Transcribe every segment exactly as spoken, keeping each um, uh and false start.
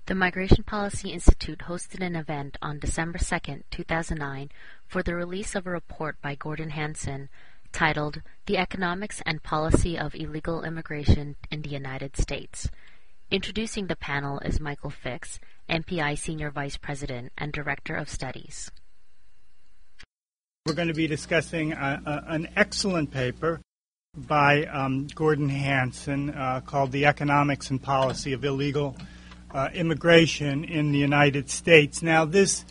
The Migration Policy Institute hosted an event on December second, two thousand nine for the release of a report by Gordon Hanson titled The Economics and Policy of Illegal Immigration in the United States. Introducing the panel is Michael Fix, M P I Senior Vice President and Director of Studies. We're going to be discussing a, a, an excellent paper by um, Gordon Hanson uh, called The Economics and Policy of Illegal uh, Immigration in the United States. Now, this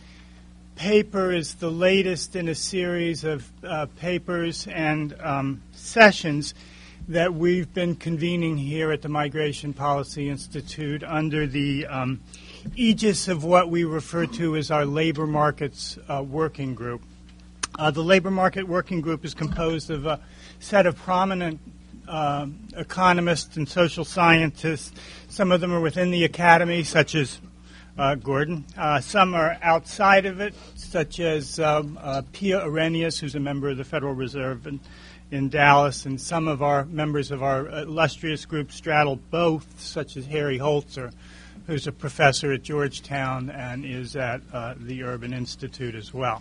paper is the latest in a series of uh, papers and um, sessions that we've been convening here at the Migration Policy Institute under the um, aegis of what we refer to as our Labor Markets uh, Working Group. Uh, the Labor Market Working Group is composed of a set of prominent uh, economists and social scientists. Some of them are within the academy, such as uh, Gordon. Uh, some are outside of it, such as um, uh, Pia Arrhenius, who's a member of the Federal Reserve in, in Dallas, and some of our members of our illustrious group straddle both, such as Harry Holzer, who's a professor at Georgetown and is at uh, the Urban Institute as well.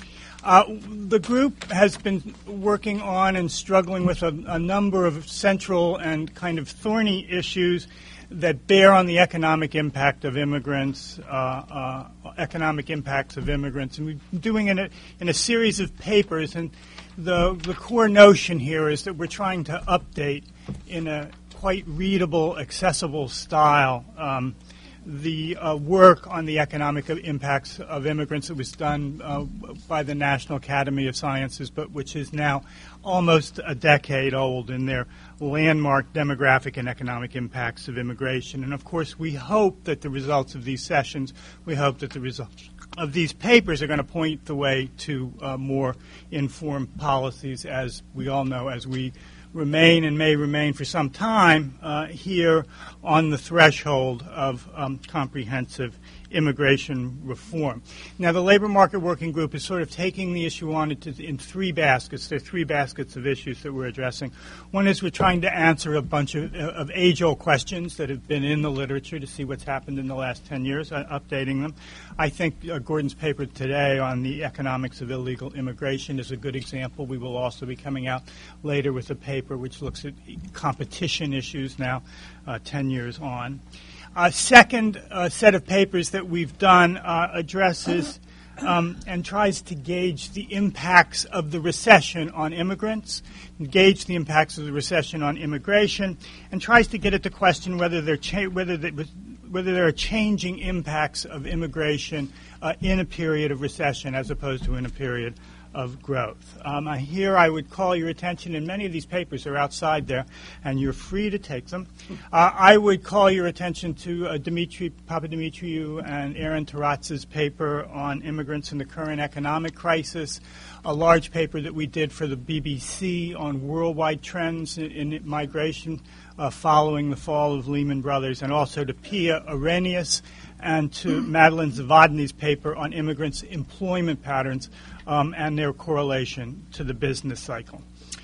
Uh, the group has been working on and struggling with a, a number of central and kind of thorny issues that bear on the economic impact of immigrants, uh, uh, economic impacts of immigrants. And we've been doing it in a, in a series of papers, and the, the core notion here is that we're trying to update in a quite readable, accessible style um, the uh, work on the economic impacts of immigrants that was done uh, by the National Academy of Sciences, but which is now almost a decade old in their landmark demographic and economic impacts of immigration. And of course, we hope that the results of these sessions, we hope that the results of these papers are going to point the way to uh, more informed policies, as we all know, as we remain and may remain for some time uh, here on the threshold of um, comprehensive immigration reform. Now, the Labor Market Working Group is sort of taking the issue on into, in three baskets. There are three baskets of issues that we're addressing. One is we're trying to answer a bunch of, of age-old questions that have been in the literature to see what's happened in the last ten years, uh, updating them. I think uh, Gordon's paper today on the economics of illegal immigration is a good example. We will also be coming out later with a paper which looks at competition issues now, uh, ten years on. A uh, second uh, set of papers that we've done uh, addresses um, and tries to gauge the impacts of the recession on immigrants, gauge the impacts of the recession on immigration, and tries to get at the question whether, they're cha- whether, they, whether there are changing impacts of immigration uh, in a period of recession as opposed to in a period of growth. Um, here I would call your attention, and many of these papers are outside there, and you're free to take them. Uh, I would call your attention to uh, Dimitri Papadimitriou and Aaron Taratz's paper on immigrants in the current economic crisis, a large paper that we did for the B B C on worldwide trends in, in migration uh, following the fall of Lehman Brothers, and also to Pia Arrhenius and to Madeline Zavodny's paper on immigrants' employment patterns um, and their correlation to the business cycle.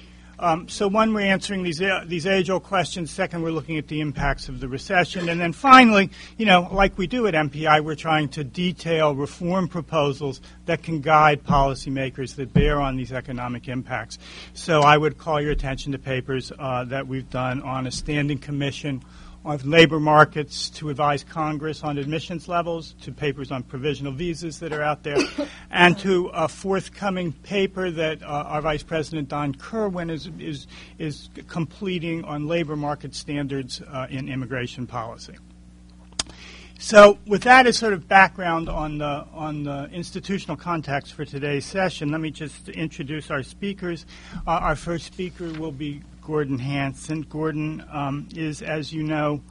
Um, so one, we're answering these uh, these age-old questions. Second, we're looking at the impacts of the recession. And then finally, you know, like we do at M P I, we're trying to detail reform proposals that can guide policymakers that bear on these economic impacts. So I would call your attention to papers uh, that we've done on a standing commission on labor markets to advise Congress on admissions levels, to papers on provisional visas that are out there, and to a forthcoming paper that uh, our Vice President Don Kerwin is is is completing on labor market standards uh, in immigration policy. So, with that as sort of background on the on the institutional context for today's session, let me just introduce our speakers. Uh, our first speaker will be Gordon Hanson. Gordon um, is, as you know,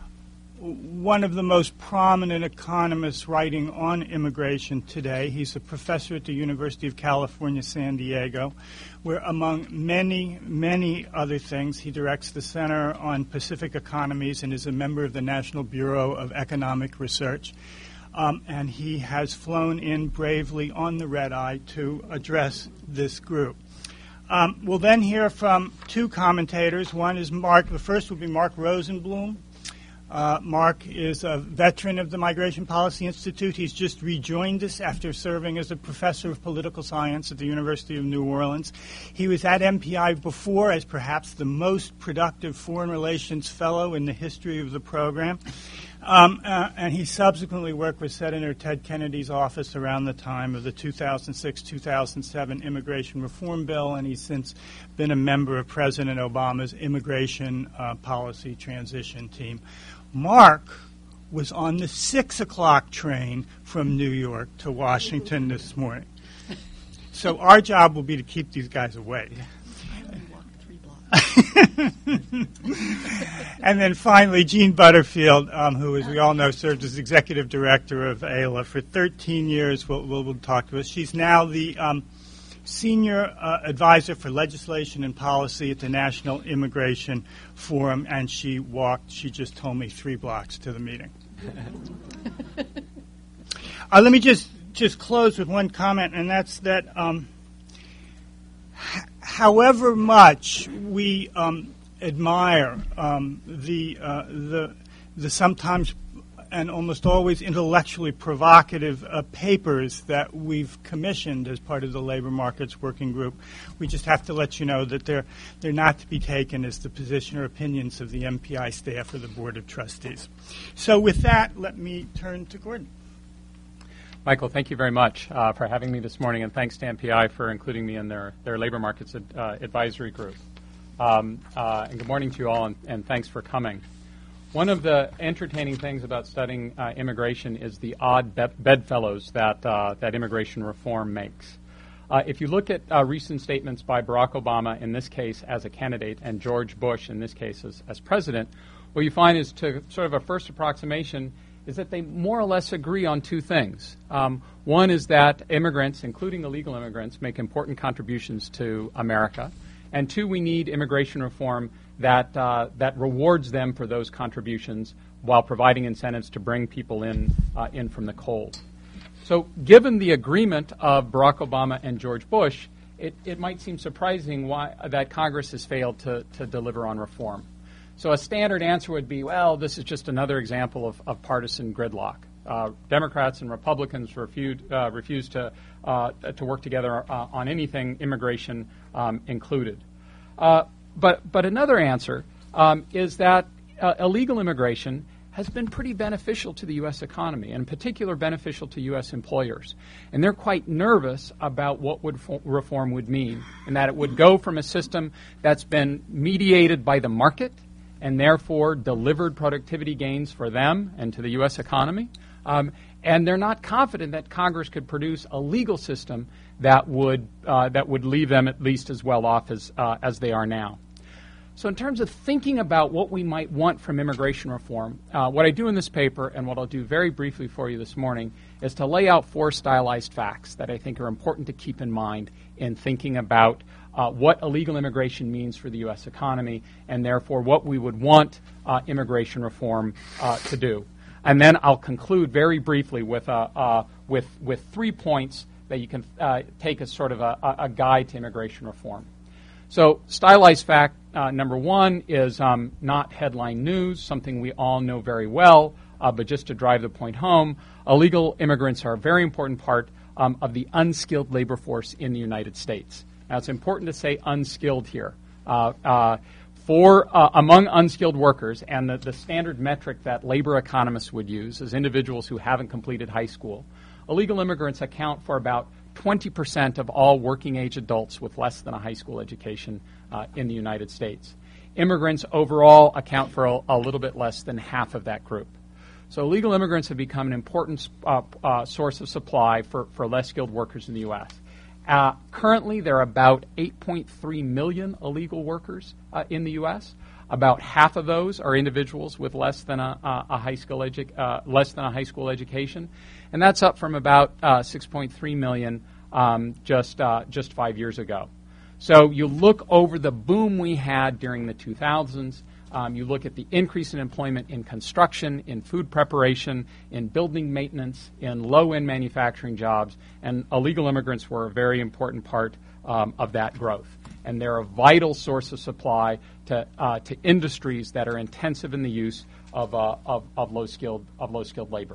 one of the most prominent economists writing on immigration today. He's a professor at the University of California, San Diego, where, among many, many other things, he directs the Center on Pacific Economies and is a member of the National Bureau of Economic Research. Um, and he has flown in bravely on the red eye to address this group. Um, we'll then hear from two commentators. One is Mark. The first will be Mark Rosenblum. Uh, Mark is a veteran of the Migration Policy Institute. He's just rejoined us after serving as a professor of political science at the University of New Orleans. He was at M P I before as perhaps the most productive foreign relations fellow in the history of the program. Um, uh, and he subsequently worked with Senator Ted Kennedy's office around the time of the two thousand six two thousand seven Immigration Reform Bill, and he's since been a member of President Obama's immigration uh, policy transition team. Mark was on the six o'clock train from New York to Washington this morning. So our job will be to keep these guys awake. And then finally, Jean Butterfield, um, who, as we all know, served as executive director of A L A for thirteen years, will, will, will talk to us. She's now the um, senior uh, advisor for legislation and policy at the National Immigration Forum, and she walked, she just told me, three blocks to the meeting. uh, let me just, just close with one comment, and that's that um, h- however much we um, admire um, the, uh, the, the sometimes and almost always intellectually provocative uh, papers that we've commissioned as part of the Labor Markets Working Group, we just have to let you know that they're, they're not to be taken as the position or opinions of the M P I staff or the Board of Trustees. So with that, let me turn to Gordon. Michael, thank you very much uh, for having me this morning, and thanks to M P I for including me in their, their Labor Markets ad, uh, Advisory Group. Um, uh, and good morning to you all, and, and thanks for coming. One of the entertaining things about studying uh, immigration is the odd be- bedfellows that uh, that immigration reform makes. Uh, if you look at uh, recent statements by Barack Obama, in this case as a candidate, and George Bush, in this case as, as president, what you find is, to sort of a first approximation, is that they more or less agree on two things. Um, one is that immigrants, including illegal immigrants, make important contributions to America. And two, we need immigration reform that uh, that rewards them for those contributions while providing incentives to bring people in uh, in from the cold. So given the agreement of Barack Obama and George Bush, it, it might seem surprising why that Congress has failed to, to deliver on reform. So a standard answer would be, well, this is just another example of, of partisan gridlock. Uh, Democrats and Republicans refuse, uh, refuse to, uh, to work together uh, on anything, immigration um, included. Uh, but, but another answer um, is that uh, illegal immigration has been pretty beneficial to the U S economy, and in particular beneficial to U S employers. And they're quite nervous about what would fo- reform would mean, and that it would go from a system that's been mediated by the market and therefore delivered productivity gains for them and to the U S economy. Um, and they're not confident that Congress could produce a legal system that would uh, that would leave them at least as well off as uh, as they are now. So in terms of thinking about what we might want from immigration reform, uh, what I do in this paper, and what I'll do very briefly for you this morning, is to lay out four stylized facts that I think are important to keep in mind in thinking about uh, what illegal immigration means for the U S economy, and therefore what we would want uh, immigration reform uh, to do. And then I'll conclude very briefly with uh, uh, with with three points that you can uh, take as sort of a, a guide to immigration reform. So stylized fact uh, number one is um, not headline news, something we all know very well, uh, but just to drive the point home, illegal immigrants are a very important part um, of the unskilled labor force in the United States. Now, it's important to say unskilled here. Uh, uh, for uh, among unskilled workers, and the, the standard metric that labor economists would use is individuals who haven't completed high school, illegal immigrants account for about twenty percent of all working-age adults with less than a high school education uh, in the United States. Immigrants overall account for a, a little bit less than half of that group. So illegal immigrants have become an important uh, uh, source of supply for, for less skilled workers in the U S Uh, currently, there are about eight point three million illegal workers uh, in the U S About half of those are individuals with less than a, a high school edu- uh, less than a high school education, and that's up from about uh, six point three million um, just uh, just five years ago. So you look over the boom we had during the two thousands. Um, you look at the increase in employment in construction, in food preparation, in building maintenance, in low-end manufacturing jobs, and illegal immigrants were a very important part um, of that growth. And they're a vital source of supply to uh, to industries that are intensive in the use of, uh, of, of low-skilled of low-skilled labor.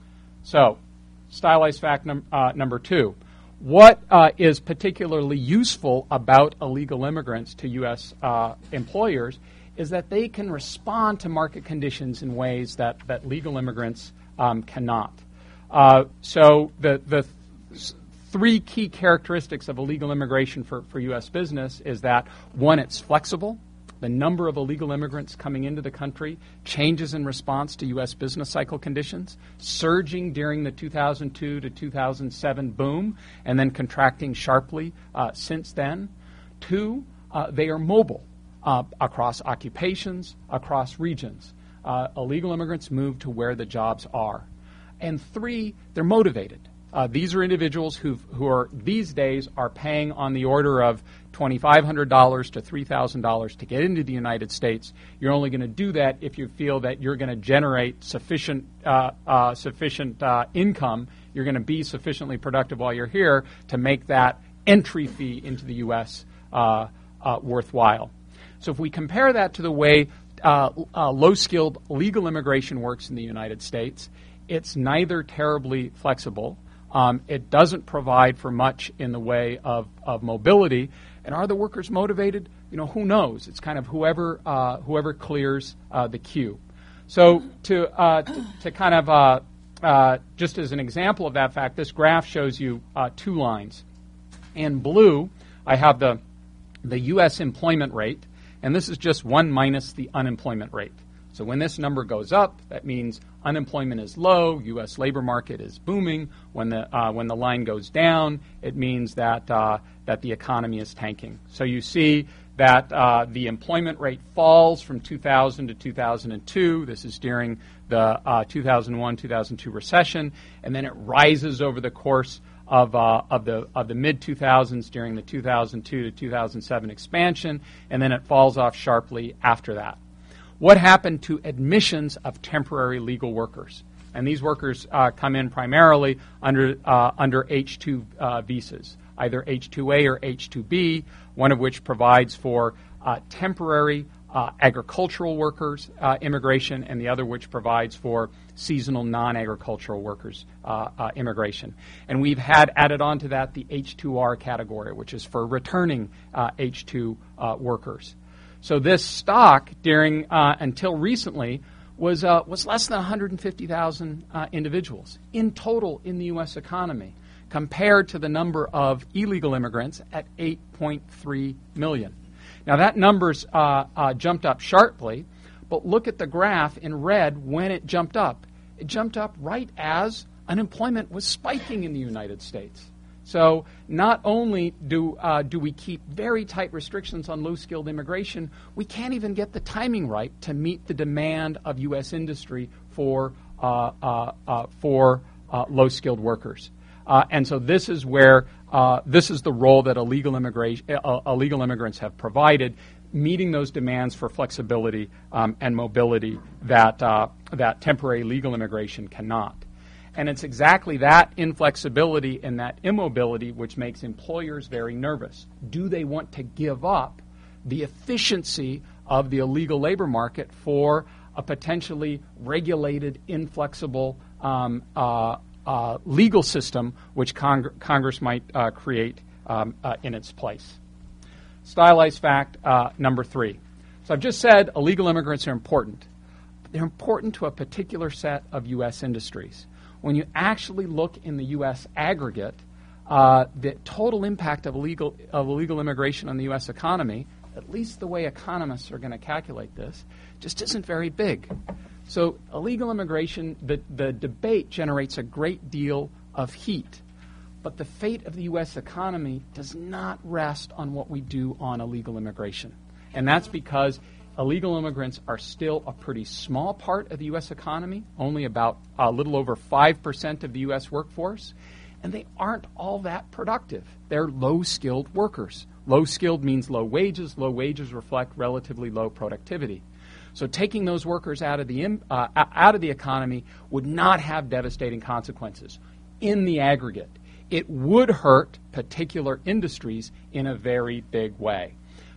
So, stylized fact num- uh, number two. What uh, is particularly useful about illegal immigrants to U S uh, employers is that they can respond to market conditions in ways that, that legal immigrants um, cannot. Uh, so the, the th- three key characteristics of illegal immigration for, for U S business is that, one, it's flexible. The number of illegal immigrants coming into the country changes in response to U S business cycle conditions, surging during the two thousand two to two thousand seven boom, and then contracting sharply uh, since then. Two, uh, they are mobile uh, across occupations, across regions. Uh, illegal immigrants move to where the jobs are. And three, they're motivated. Uh, these are individuals who who are these days are paying on the order of twenty-five hundred dollars to three thousand dollars to get into the United States. You're only going to do that if you feel that you're going to generate sufficient uh, uh, sufficient uh, income. You're going to be sufficiently productive while you're here to make that entry fee into the U S uh, uh, worthwhile. So if we compare that to the way uh, uh, low-skilled legal immigration works in the United States, it's neither terribly flexible. Um, it doesn't provide for much in the way of, of mobility. And are the workers motivated? You know, who knows? It's kind of whoever uh, whoever clears uh, the queue. So to uh, to, to kind of uh, uh, just as an example of that fact, this graph shows you uh, two lines. In blue, I have the the U S employment rate, and this is just one minus the unemployment rate. So when this number goes up, that means unemployment is low, U S labor market is booming. When the uh, when the line goes down, it means that uh, that the economy is tanking. So you see that uh, the employment rate falls from two thousand to two thousand two. This is during the uh, two thousand one two thousand two recession, and then it rises over the course of uh, of the of the mid two thousands during the two thousand two to two thousand seven expansion, and then it falls off sharply after that. What happened to admissions of temporary legal workers? And these workers uh, come in primarily under uh, under H two uh, visas, either H two A or H two B, one of which provides for uh, temporary uh, agricultural workers uh, immigration, and the other which provides for seasonal non-agricultural workers uh, uh, immigration. And we've had added on to that the H two R category, which is for returning uh, H two uh, workers. So this stock, during uh, until recently, was uh, was less than one hundred fifty thousand uh, individuals in total in the U S economy, compared to the number of illegal immigrants at eight point three million. Now that number's uh, uh, jumped up sharply, but look at the graph in red when it jumped up. It jumped up right as unemployment was spiking in the United States. So not only do uh, do we keep very tight restrictions on low-skilled immigration, we can't even get the timing right to meet the demand of U S industry for uh, uh, uh, for uh, low-skilled workers. Uh, and so this is where uh, this is the role that illegal immigration uh, illegal immigrants have provided, meeting those demands for flexibility um, and mobility that uh, that temporary legal immigration cannot. And it's exactly that inflexibility and that immobility which makes employers very nervous. Do they want to give up the efficiency of the illegal labor market for a potentially regulated, inflexible um, uh, uh, legal system which Cong- Congress might uh, create um, uh, in its place? Stylized fact uh, number three. So I've just said illegal immigrants are important. They're important to a particular set of U S industries. When you actually look in the U S aggregate, uh, the total impact of illegal, of illegal immigration on the U S economy, at least the way economists are going to calculate this, just isn't very big. So illegal immigration, the, the debate generates a great deal of heat. But the fate of the U S economy does not rest on what we do on illegal immigration. And that's because illegal immigrants are still a pretty small part of the U S economy, only about a little over five percent of the U S workforce, and they aren't all that productive. They're low-skilled workers. Low-skilled means low wages. Low wages reflect relatively low productivity. So taking those workers out of the uh, out of the economy would not have devastating consequences in the aggregate. It would hurt particular industries in a very big way.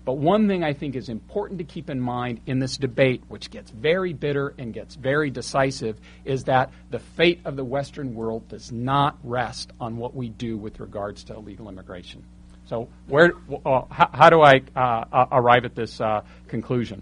But one thing I think is important to keep in mind in this debate, which gets very bitter and gets very decisive, is that the fate of the Western world does not rest on what we do with regards to illegal immigration. So where, uh, how, how do I uh, arrive at this uh, conclusion?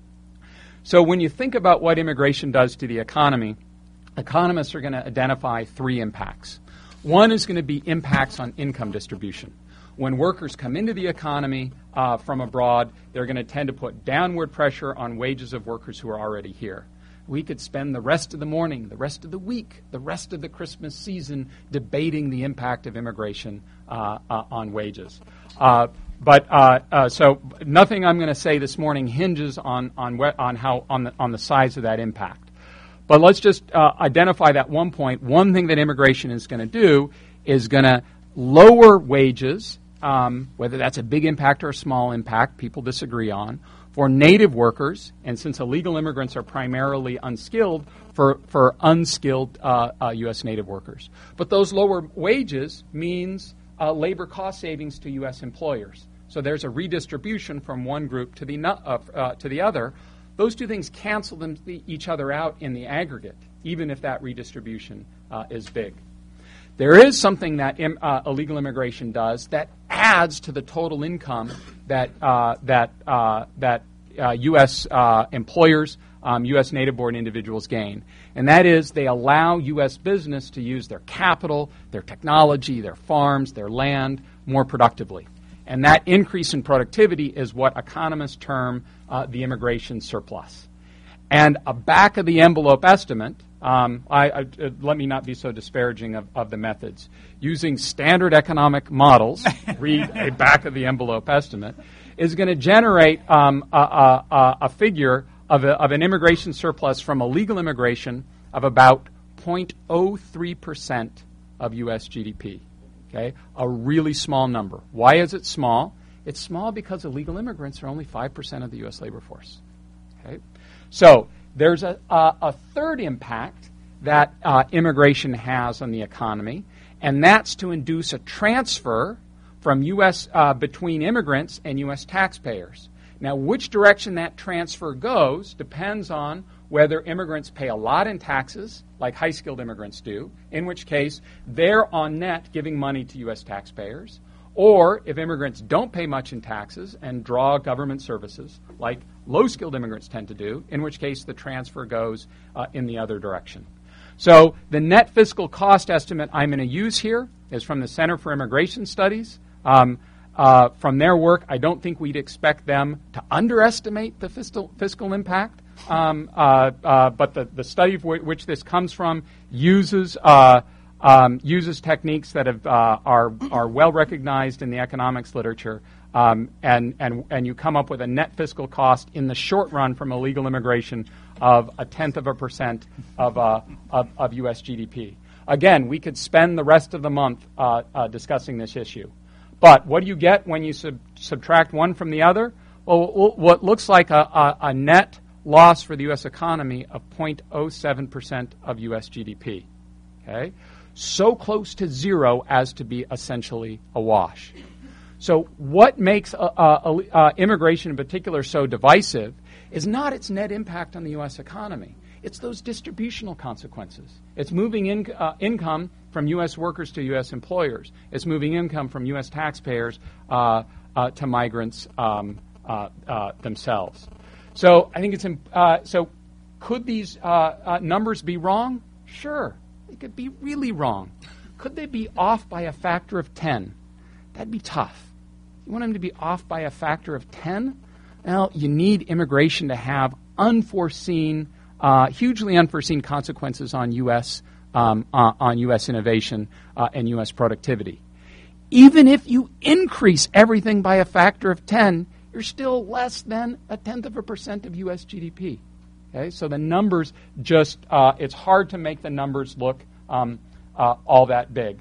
So when you think about what immigration does to the economy, economists are going to identify three impacts. One is going to be impacts on income distribution. When workers come into the economy uh, from abroad, they're going to tend to put downward pressure on wages of workers who are already here. We could spend the rest of the morning, the rest of the week, the rest of the Christmas season debating the impact of immigration uh, uh, on wages. Uh, but uh, uh, so nothing I'm going to say this morning hinges on on we- on how on the on the size of that impact. But let's just uh, identify that one point. One thing that immigration is going to do is going to lower wages. Um, whether that's a big impact or a small impact, people disagree on, for native workers, and since illegal immigrants are primarily unskilled, for, for unskilled uh, uh, U S native workers. But those lower wages means uh, labor cost savings to U S employers. So there's a redistribution from one group to the, uh, uh, to the other. Those two things cancel them, each other out in the aggregate, even if that redistribution uh, is big. There is something that im, uh, illegal immigration does that adds to the total income that uh, that uh, that uh, U S uh, employers, um, U S native-born individuals gain, and that is they allow U S business to use their capital, their technology, their farms, their land more productively, and that increase in productivity is what economists term uh, the immigration surplus. And a back-of-the-envelope estimate. Um, I, I, uh, let me not be so disparaging of, of the methods. Using standard economic models, read a back-of-the-envelope estimate, is going to generate um, a, a, a figure of, a, of an immigration surplus from illegal immigration of about zero point zero three percent of U S G D P. Okay, a really small number. Why is it small? It's small because illegal immigrants are only five percent of the U S labor force. Okay, so there's a, a, a third impact that uh, immigration has on the economy, and that's to induce a transfer from U S uh, between immigrants and U S taxpayers. Now, which direction that transfer goes depends on whether immigrants pay a lot in taxes, like high-skilled immigrants do, in which case they're on net giving money to U S taxpayers, or if immigrants don't pay much in taxes and draw government services, like low-skilled immigrants tend to do, in which case the transfer goes uh, in the other direction. So the net fiscal cost estimate I'm going to use here is from the Center for Immigration Studies. Um, uh, from their work, I don't think we'd expect them to underestimate the fiscal, fiscal impact, um, uh, uh, but the, the study of w- which this comes from uses uh, Um, uses techniques that have, uh, are are well recognized in the economics literature, um, and and and you come up with a net fiscal cost in the short run from illegal immigration of a tenth of a percent of uh, of, of U S G D P. Again, we could spend the rest of the month uh, uh, discussing this issue, but what do you get when you sub- subtract one from the other? Well, what looks like a, a, a net loss for the U S economy of zero point zero seven percent of U S G D P. Okay. So close to zero as to be essentially a wash. So what makes uh, uh, uh, immigration in particular so divisive is not its net impact on the U S economy. It's those distributional consequences. It's moving in, uh, income from U S workers to U S employers. It's moving income from U S taxpayers uh, uh, to migrants um, uh, uh, themselves. So I think it's imp- uh, so. Could these uh, uh, numbers be wrong? Sure. They could be really wrong. Could they be off by a factor of ten? That'd be tough. You want them to be off by a factor of ten? Well, you need immigration to have unforeseen, uh, hugely unforeseen consequences on U S um, uh, on U S innovation uh, and U S productivity. Even if you increase everything by a factor of ten, you're still less than a tenth of a percent of U S G D P. Okay, so the numbers just, uh, it's hard to make the numbers look um, uh, all that big.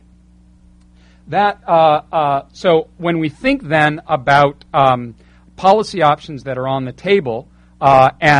That uh, uh, so when we think then about um, policy options that are on the table, uh, and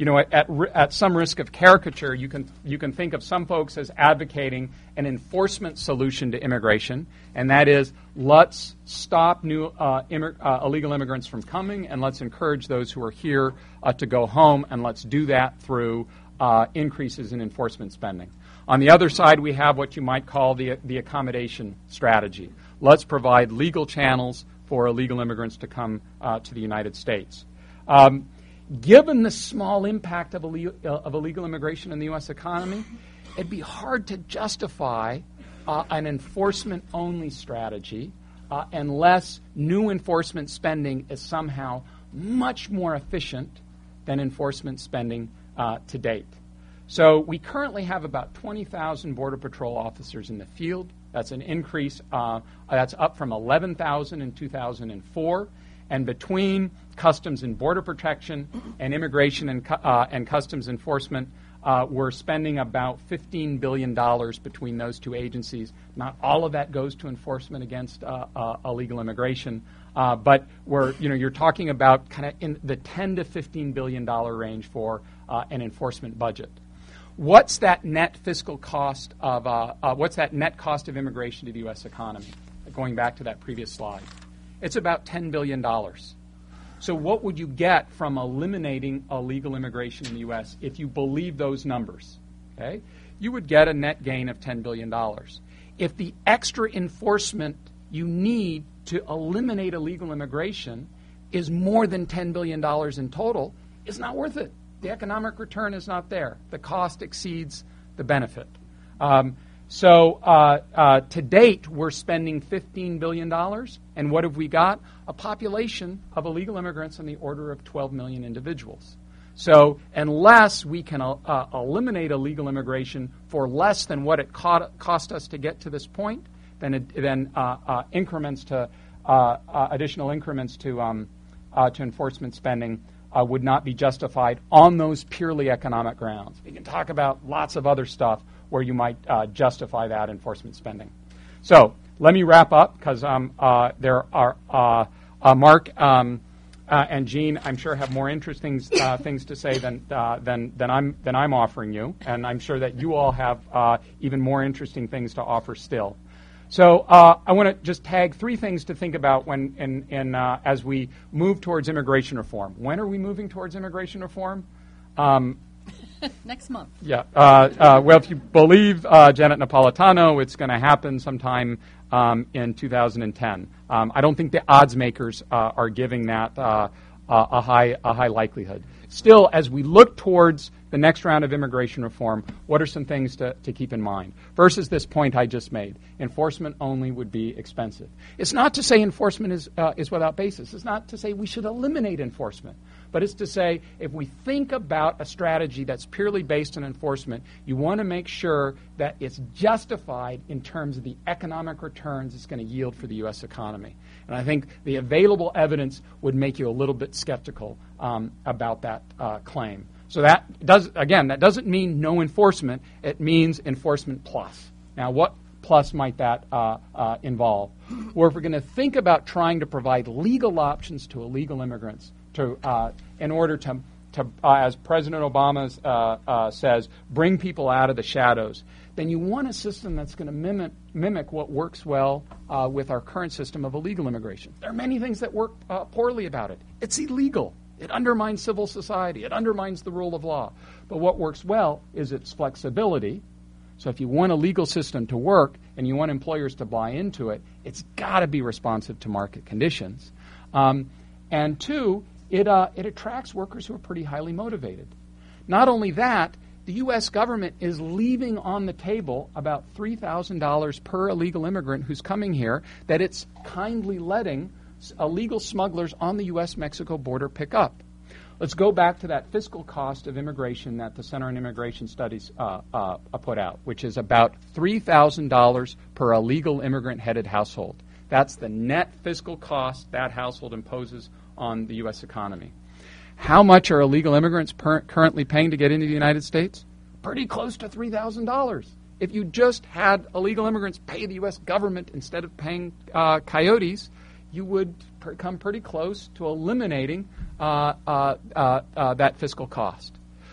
you know, at, at at some risk of caricature, you can you can think of some folks as advocating an enforcement solution to immigration, and that is let's stop new uh, immig- uh, illegal immigrants from coming, and let's encourage those who are here uh, to go home, and let's do that through uh, increases in enforcement spending. On the other side, we have what you might call the the accommodation strategy. Let's provide legal channels for illegal immigrants to come uh, to the United States. Um, given the small impact of illegal, uh, of illegal immigration in the U S economy, it'd be hard to justify uh, an enforcement-only strategy uh, unless new enforcement spending is somehow much more efficient than enforcement spending uh, to date. So we currently have about twenty thousand Border Patrol officers in the field. That's an increase. Uh, that's up from eleven thousand in two thousand four. And between Customs and Border Protection and Immigration and, uh, and Customs Enforcement, uh, we're spending about fifteen billion dollars between those two agencies. Not all of that goes to enforcement against uh, uh, illegal immigration, uh, but we're, you know, you're talking about kind of in the ten to fifteen billion dollars range for uh, an enforcement budget. What's that net fiscal cost of, uh, uh, what's that net cost of immigration to the U S economy? Going back to that previous slide. It's about ten billion dollars. So what would you get from eliminating illegal immigration in the U S if you believe those numbers? Okay? You would get a net gain of ten billion dollars. If the extra enforcement you need to eliminate illegal immigration is more than ten billion dollars in total, it's not worth it. The economic return is not there. The cost exceeds the benefit. Um, so uh, uh, to date, we're spending fifteen billion dollars, and what have we got? A population of illegal immigrants in the order of twelve million individuals. So unless we can uh, uh, eliminate illegal immigration for less than what it co- cost us to get to this point, then, it, then uh, uh, increments to uh, uh, additional increments to um, uh, to enforcement spending Uh, would not be justified on those purely economic grounds. We can talk about lots of other stuff where you might uh, justify that enforcement spending. So let me wrap up because um, uh, there are uh, uh, Mark um, uh, and Jean, I'm sure, have more interesting uh, things to say than uh, than than I'm than I'm offering you, and I'm sure that you all have uh, even more interesting things to offer still. So uh, I want to just tag three things to think about when, in, in, uh, as we move towards immigration reform. When are we moving towards immigration reform? Um, Next month. Yeah. Uh, uh, well, if you believe uh, Janet Napolitano, it's going to happen sometime um, in two thousand ten. Um, I don't think the odds makers uh, are giving that uh, a high a high likelihood. Still, as we look towards the next round of immigration reform, what are some things to, to keep in mind? First is this point I just made. Enforcement only would be expensive. It's not to say enforcement is uh, is without basis. It's not to say we should eliminate enforcement. But it's to say if we think about a strategy that's purely based on enforcement, you want to make sure that it's justified in terms of the economic returns it's going to yield for the U S economy. And I think the available evidence would make you a little bit skeptical um, about that uh, claim. So that does, again, that doesn't mean no enforcement. It means enforcement plus. Now, what plus might that uh, uh, involve? Or if we're going to think about trying to provide legal options to illegal immigrants to, uh, in order to, to uh, as President Obama uh, uh, says, bring people out of the shadows, then you want a system that's going to mimic, mimic what works well uh, with our current system of illegal immigration. There are many things that work uh, poorly about it. It's illegal. It undermines civil society. It undermines the rule of law. But what works well is its flexibility. So if you want a legal system to work and you want employers to buy into it, it's got to be responsive to market conditions. Um, and two, it, uh, it attracts workers who are pretty highly motivated. Not only that, the U S government is leaving on the table about three thousand dollars per illegal immigrant who's coming here that it's kindly letting illegal smugglers on the U S Mexico border pick up. Let's go back to that fiscal cost of immigration that the Center on Immigration Studies uh, uh, put out, which is about three thousand dollars per illegal immigrant-headed household. That's the net fiscal cost that household imposes on the U S economy. How much are illegal immigrants per- currently paying to get into the United States? Pretty close to three thousand dollars. If you just had illegal immigrants pay the U S government instead of paying uh, coyotes, you would per- come pretty close to eliminating uh, uh, uh, uh, that fiscal cost.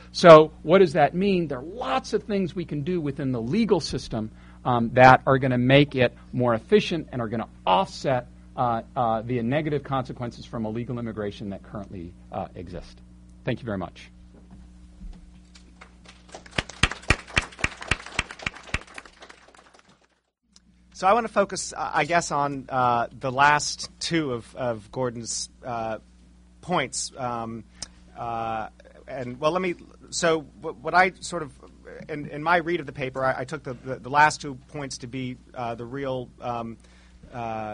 So what does that mean? There are lots of things we can do within the legal system um, that are going to make it more efficient and are going to offset uh, uh, the negative consequences from illegal immigration that currently uh, exist. Thank you very much. So I want to focus, uh, I guess, on uh, the last two of, of Gordon's uh, points. Um, uh, and, well, let me, so what, what I sort of, in, in my read of the paper, I, I took the, the, the last two points to be uh, the real, um, uh,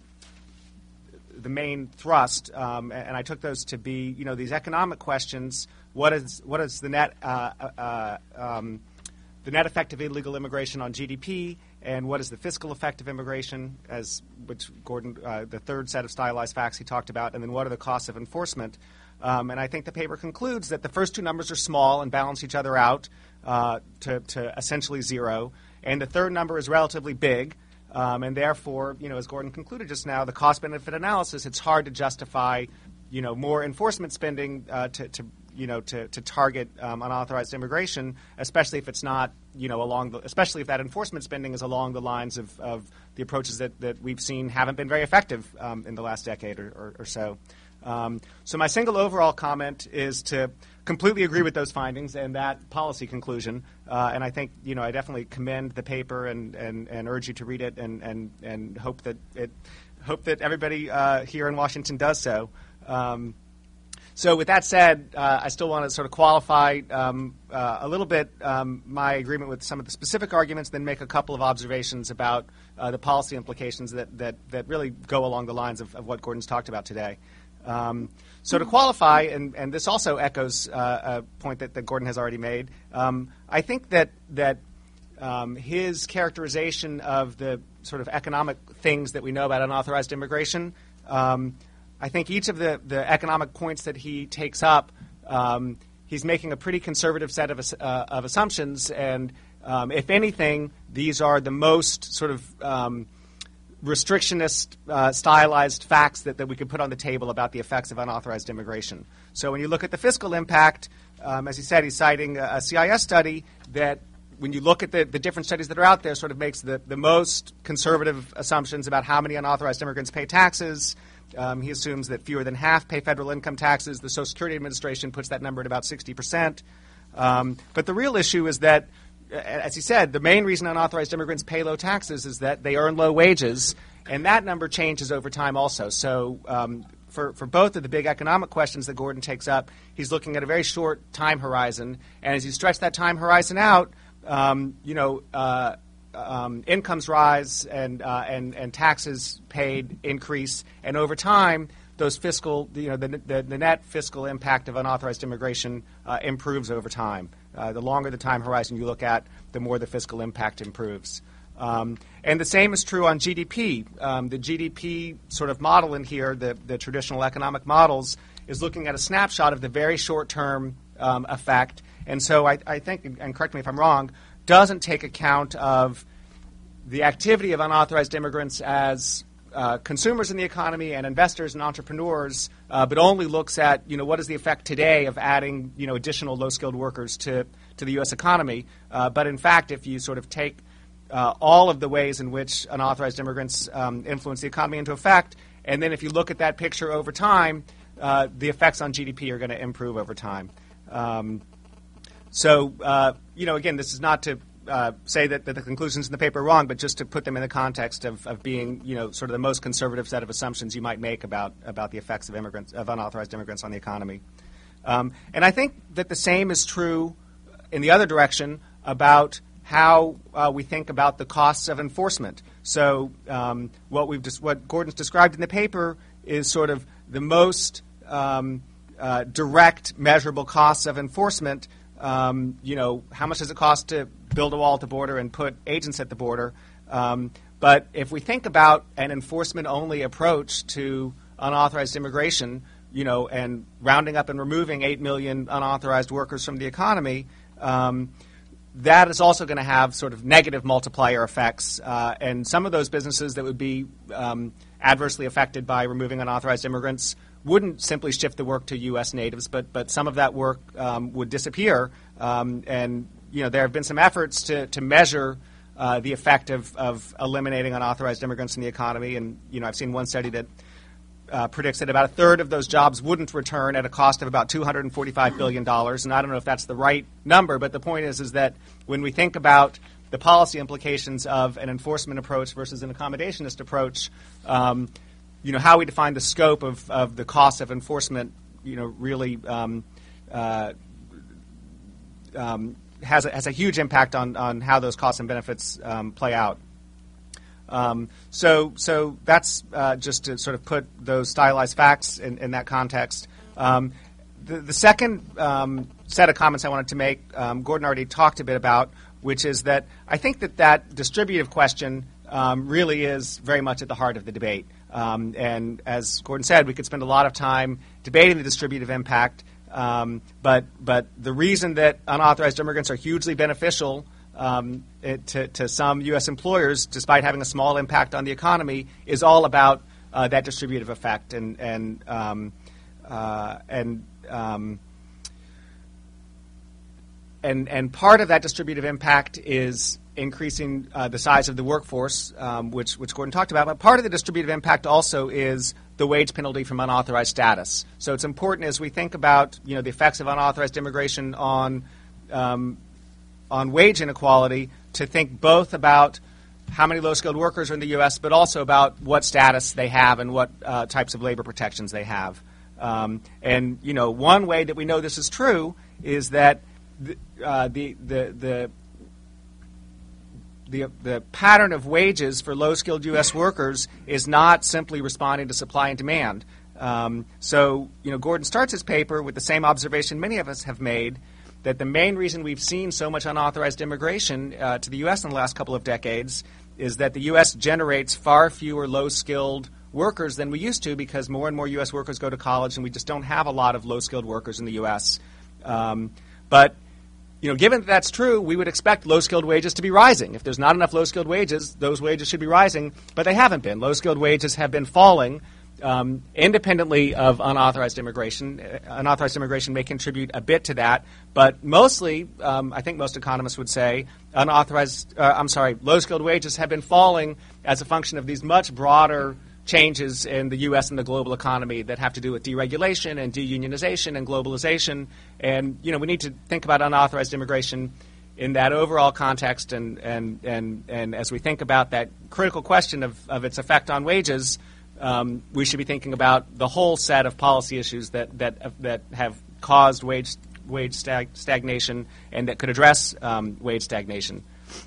the main thrust, um, and I took those to be, you know, these economic questions. What is, what is the net, uh, uh, um, the net effect of illegal immigration on G D P? And what is the fiscal effect of immigration, as which Gordon, uh, the third set of stylized facts he talked about, and then what are the costs of enforcement? Um, and I think the paper concludes that the first two numbers are small and balance each other out uh, to, to essentially zero, and the third number is relatively big, um, and therefore, you know, as Gordon concluded just now, the cost-benefit analysis, it's hard to justify, you know, more enforcement spending uh, to, to you know, to, to target um, unauthorized immigration, especially if it's not, you know, along the, especially if that enforcement spending is along the lines of, of the approaches that, that we've seen haven't been very effective um, in the last decade or, or, or so. Um, so my single overall comment is to completely agree with those findings and that policy conclusion. Uh, and I think, you know, I definitely commend the paper and, and, and urge you to read it and, and, and hope that it hope that everybody uh, here in Washington does so. Um, So with that said, uh, I still want to sort of qualify um, uh, a little bit um, my agreement with some of the specific arguments, then make a couple of observations about uh, the policy implications that, that, that really go along the lines of, of what Gordon's talked about today. Um, so to qualify, and, and this also echoes uh, a point that, that Gordon has already made, um, I think that, that um, his characterization of the sort of economic things that we know about unauthorized immigration, um, I think each of the, the economic points that he takes up, um, he's making a pretty conservative set of, uh, of assumptions, and um, if anything, these are the most sort of um, restrictionist, uh, stylized facts that, that we could put on the table about the effects of unauthorized immigration. So when you look at the fiscal impact, um, as he said, he's citing a, a C I S study that, when you look at the, the different studies that are out there, sort of makes the, the most conservative assumptions about how many unauthorized immigrants pay taxes. Um, he assumes that fewer than half pay federal income taxes. The Social Security Administration puts that number at about sixty percent. Um, but the real issue is that, as he said, the main reason unauthorized immigrants pay low taxes is that they earn low wages, and that number changes over time also. So um, for, for both of the big economic questions that Gordon takes up, he's looking at a very short time horizon. And as you stretch that time horizon out, um, you know, uh, Um, incomes rise and, uh, and and taxes paid increase, and over time, those fiscal, you know, the, the, the net fiscal impact of unauthorized immigration uh, improves over time. Uh, the longer the time horizon you look at, the more the fiscal impact improves. Um, and the same is true on G D P. Um, the G D P sort of model in here, the, the traditional economic models, is looking at a snapshot of the very short-term um, effect. And so I, I think, and correct me if I'm wrong, doesn't take account of the activity of unauthorized immigrants as uh, consumers in the economy and investors and entrepreneurs, uh, but only looks at, you know, what is the effect today of adding, you know, additional low-skilled workers to, to the U S economy. Uh, but in fact, if you sort of take uh, all of the ways in which unauthorized immigrants um, influence the economy into effect, and then if you look at that picture over time, uh, the effects on G D P are going to improve over time. Um, So, uh, you know, again, this is not to uh, say that, that the conclusions in the paper are wrong, but just to put them in the context of, of being, you know, sort of the most conservative set of assumptions you might make about, about the effects of immigrants, of unauthorized immigrants on the economy. Um, and I think that the same is true in the other direction about how uh, we think about the costs of enforcement. So um, what we've just, what Gordon's described in the paper is sort of the most um, uh, direct, measurable costs of enforcement. Um, you know, how much does it cost to build a wall at the border and put agents at the border? Um, but if we think about an enforcement-only approach to unauthorized immigration, you know, and rounding up and removing eight million unauthorized workers from the economy, um, that is also going to have sort of negative multiplier effects. Uh, and some of those businesses that would be um, adversely affected by removing unauthorized immigrants wouldn't simply shift the work to U S natives, but but some of that work um, would disappear. Um, and you know, there have been some efforts to to measure uh, the effect of, of eliminating unauthorized immigrants in the economy. And you know, I've seen one study that uh, predicts that about a third of those jobs wouldn't return at a cost of about two hundred forty-five billion dollars. And I don't know if that's the right number, but the point is is that when we think about the policy implications of an enforcement approach versus an accommodationist approach, um, you know, how we define the scope of, of the cost of enforcement, you know, really um, uh, um, has, a, has a huge impact on, on how those costs and benefits um, play out. Um, so, so that's uh, just to sort of put those stylized facts in, in that context. Um, the, the second um, set of comments I wanted to make, um, Gordon already talked a bit about, which is that I think that that distributive question um, really is very much at the heart of the debate. Um, and as Gordon said, we could spend a lot of time debating the distributive impact, um, but but the reason that unauthorized immigrants are hugely beneficial um, it, to, to some U S employers, despite having a small impact on the economy, is all about uh, that distributive effect. And and um, uh, and um, And, and part of that distributive impact is increasing uh, the size of the workforce, um, which, which Gordon talked about. But part of the distributive impact also is the wage penalty from unauthorized status. So it's important as we think about, you know, the effects of unauthorized immigration on um, on wage inequality to think both about how many low-skilled workers are in the U S, but also about what status they have and what uh, types of labor protections they have. Um, and, you know, one way that we know this is true is that The, uh, the, the, the, the, the pattern of wages for low-skilled U S workers is not simply responding to supply and demand. Um, so, you know, Gordon starts his paper with the same observation many of us have made, that the main reason we've seen so much unauthorized immigration uh, to the U S in the last couple of decades is that the U S generates far fewer low-skilled workers than we used to, because more and more U S workers go to college, and we just don't have a lot of low-skilled workers in the U S. Um, but You know, given that that's true, we would expect low-skilled wages to be rising. If there's not enough low-skilled wages, those wages should be rising, but they haven't been. Low-skilled wages have been falling um, independently of unauthorized immigration. Uh, unauthorized immigration may contribute a bit to that, but mostly, um, I think most economists would say, unauthorized, uh, I'm sorry, low-skilled wages have been falling as a function of these much broader changes in the U S and the global economy that have to do with deregulation and deunionization and globalization. And, you know, we need to think about unauthorized immigration in that overall context. And, and, and, and as we think about that critical question of, of its effect on wages, um, we should be thinking about the whole set of policy issues that, that, uh, that have caused wage, wage stag- stagnation and that could address um, wage stagnation.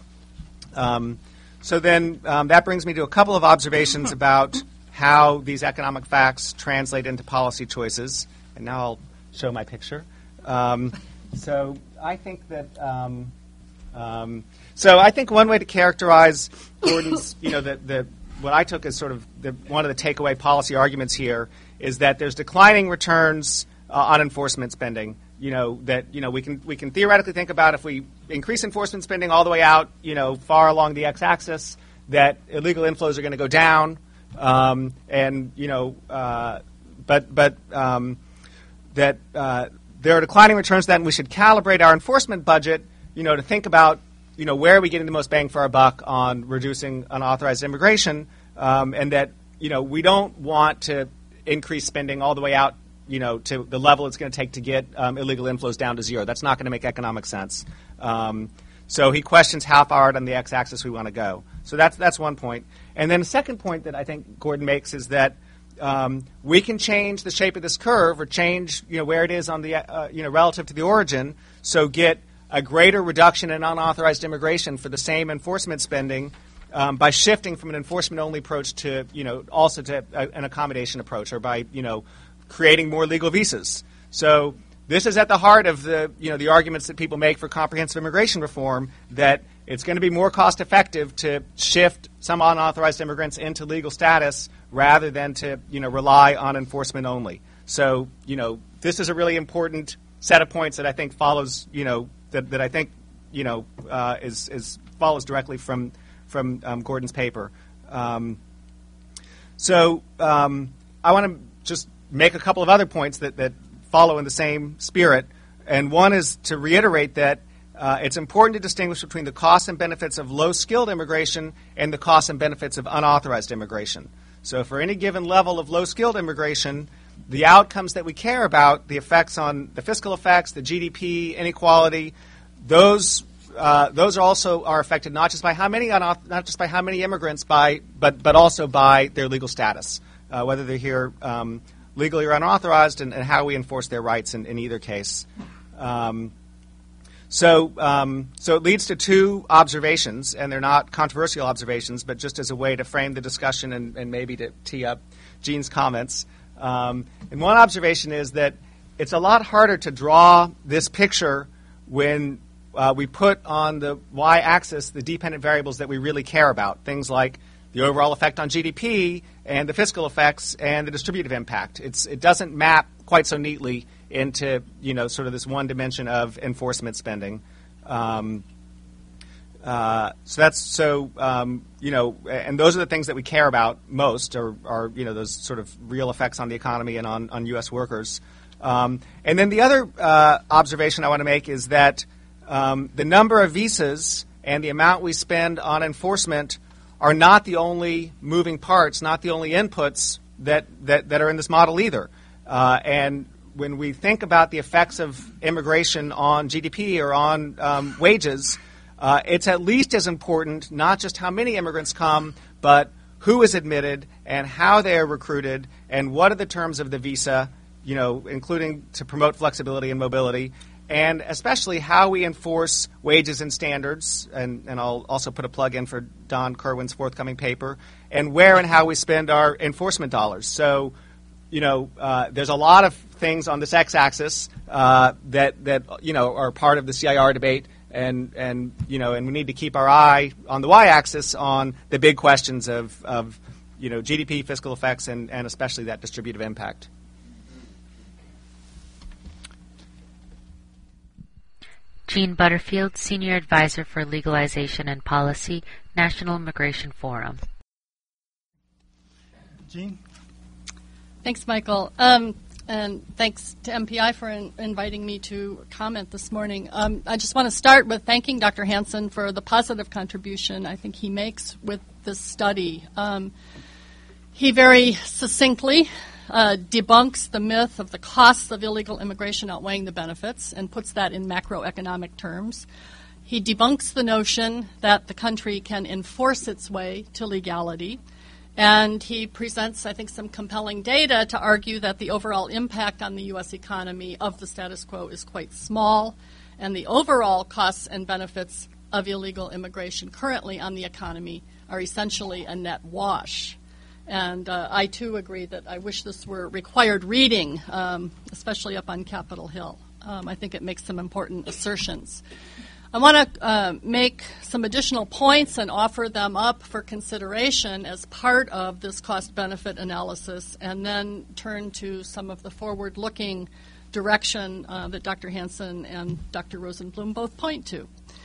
Um, So then um, that brings me to a couple of observations about how these economic facts translate into policy choices. And now I'll show my picture. Um, so I think that um, um, so I think one way to characterize Gordon's, you know, the, the what I took as sort of the, one of the takeaway policy arguments here is that there's declining returns uh, on enforcement spending. You know, that, you know, we can we can theoretically think about if we increase enforcement spending all the way out, you know, far along the x-axis, that illegal inflows are going to go down, um, and you know, uh, but but um, that uh, there are declining returns. Then we should calibrate our enforcement budget, you know, to think about, you know, where are we getting the most bang for our buck on reducing unauthorized immigration, um, and that, you know, we don't want to increase spending all the way out, you know, to the level it's going to take to get um, illegal inflows down to zero. That's not going to make economic sense. Um, so he questions how far out on the x-axis we want to go. So that's that's one point. And then the second point that I think Gordon makes is that um, we can change the shape of this curve, or change, you know, where it is on the uh, you know, relative to the origin. So get a greater reduction in unauthorized immigration for the same enforcement spending um, by shifting from an enforcement-only approach to, you know, also to a, an accommodation approach, or by, you know, creating more legal visas. So this is at the heart of the, you know, the arguments that people make for comprehensive immigration reform, that it's going to be more cost effective to shift some unauthorized immigrants into legal status rather than to, you know, rely on enforcement only. So, you know, this is a really important set of points that I think follows, you know, that, that I think, you know, uh, is, is follows directly from from um, Gordon's paper. Um, so um, I want to just make a couple of other points that, that follow in the same spirit. And one is to reiterate that uh, it's important to distinguish between the costs and benefits of low-skilled immigration and the costs and benefits of unauthorized immigration. So for any given level of low-skilled immigration, the outcomes that we care about, the effects on the fiscal effects, the G D P, inequality, those uh, those also are affected not just by how many unauth- not just by how many immigrants, by but but also by their legal status, uh, whether they're here um, legally or unauthorized, and, and how we enforce their rights in, in either case. Um, so um, so it leads to two observations, and they're not controversial observations, but just as a way to frame the discussion and, and maybe to tee up Jean's comments. Um, and one observation is that it's a lot harder to draw this picture when uh, we put on the y-axis the dependent variables that we really care about, things like the overall effect on G D P and the fiscal effects and the distributive impact. It's, it doesn't map quite so neatly into, you know, sort of this one dimension of enforcement spending. Um, uh, so that's so um, you know, and those are the things that we care about most, are, are you know, those sort of real effects on the economy and on, on U S workers. Um, and then the other uh, observation I want to make is that um, the number of visas and the amount we spend on enforcement are not the only moving parts, not the only inputs that that, that are in this model either. Uh, and when we think about the effects of immigration on G D P or on um, wages, uh, it's at least as important not just how many immigrants come, but who is admitted and how they are recruited and what are the terms of the visa, you know, including to promote flexibility and mobility, and especially how we enforce wages and standards, and, and I'll also put a plug in for Don Kerwin's forthcoming paper, and where and how we spend our enforcement dollars. So, you know, uh, there's a lot of things on this x-axis uh, that, that, you know, are part of the C I R debate, and, and, you know, and we need to keep our eye on the y-axis on the big questions of, of you know, G D P, fiscal effects, and, and especially that distributive impact. Jean Butterfield, Senior Advisor for Legalization and Policy, National Immigration Forum. Jean? Thanks, Michael. Um, and thanks to M P I for in, inviting me to comment this morning. Um, I just want to start with thanking Doctor Hansen for the positive contribution I think he makes with this study. Um, he very succinctly Uh, debunks the myth of the costs of illegal immigration outweighing the benefits and puts that in macroeconomic terms. He debunks the notion that the country can enforce its way to legality. And he presents, I think, some compelling data to argue that the overall impact on the U S economy of the status quo is quite small, and the overall costs and benefits of illegal immigration currently on the economy are essentially a net wash. And uh, I, too, agree that I wish this were required reading, um, especially up on Capitol Hill. Um, I think it makes some important assertions. I want to uh, make some additional points and offer them up for consideration as part of this cost-benefit analysis, and then turn to some of the forward-looking direction uh, that Doctor Hansen and Doctor Rosenblum both point to.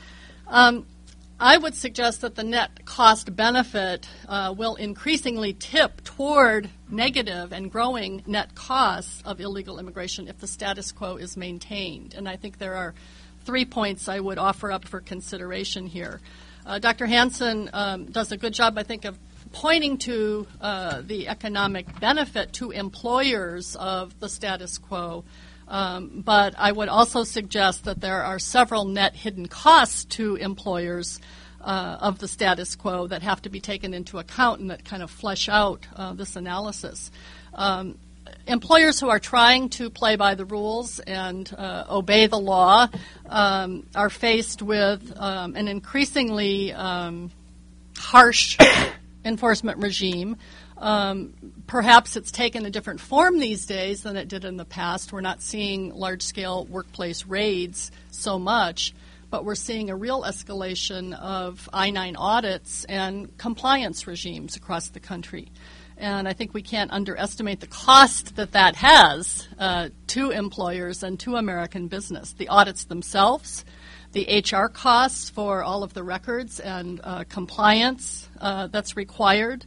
Um, I would suggest that the net cost benefit uh, will increasingly tip toward negative and growing net costs of illegal immigration if the status quo is maintained. And I think there are three points I would offer up for consideration here. Uh, Doctor Hansen um, does a good job, I think, of pointing to uh, the economic benefit to employers of the status quo. Um, but I would also suggest that there are several net hidden costs to employers uh, of the status quo that have to be taken into account and that kind of flesh out uh, this analysis. Um, employers who are trying to play by the rules and uh, obey the law um, are faced with um, an increasingly um, harsh enforcement regime. Um, perhaps it's taken a different form these days than it did in the past. We're not seeing large-scale workplace raids so much, but we're seeing a real escalation of I nine audits and compliance regimes across the country. And I think we can't underestimate the cost that that has uh, to employers and to American business. The audits themselves, the H R costs for all of the records and uh, compliance uh, that's required,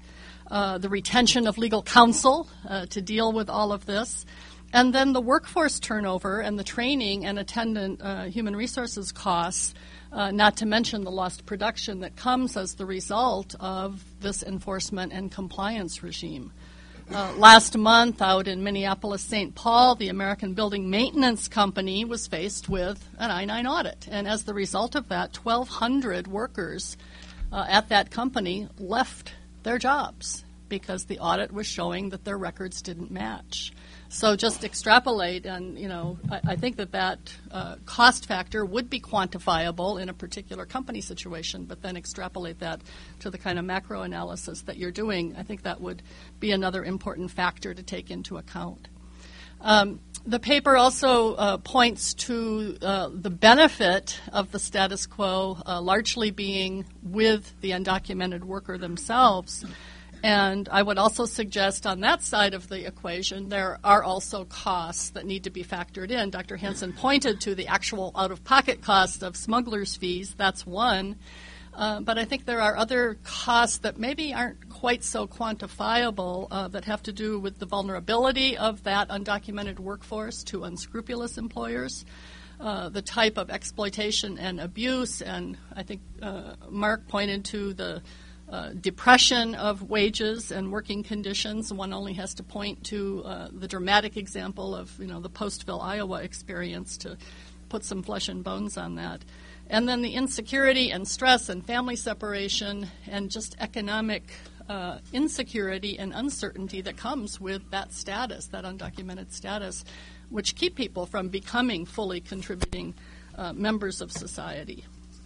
uh, the retention of legal counsel uh, to deal with all of this, and then the workforce turnover and the training and attendant uh, human resources costs, uh, not to mention the lost production that comes as the result of this enforcement and compliance regime. Uh, last month out in Minneapolis, Saint Paul, the American Building Maintenance Company was faced with an I nine audit. And as the result of that, twelve hundred workers uh, at that company left their jobs because the audit was showing that their records didn't match. So just extrapolate, and you know, I, I think that that uh, cost factor would be quantifiable in a particular company situation, but then extrapolate that to the kind of macro analysis that you're doing. I think that would be another important factor to take into account. Um, the paper also uh, points to uh, the benefit of the status quo uh, largely being with the undocumented worker themselves. And I would also suggest on that side of the equation, there are also costs that need to be factored in. Doctor Hansen pointed to the actual out-of-pocket cost of smugglers' fees. That's one. Uh, but I think there are other costs that maybe aren't quite so quantifiable uh, that have to do with the vulnerability of that undocumented workforce to unscrupulous employers, uh, the type of exploitation and abuse. And I think uh, Mark pointed to the Uh, depression of wages and working conditions. One only has to point to uh, the dramatic example of, you know, the Postville, Iowa experience to put some flesh and bones on that. And then the insecurity and stress and family separation and just economic uh, insecurity and uncertainty that comes with that status, that undocumented status, which keep people from becoming fully contributing uh, members of society,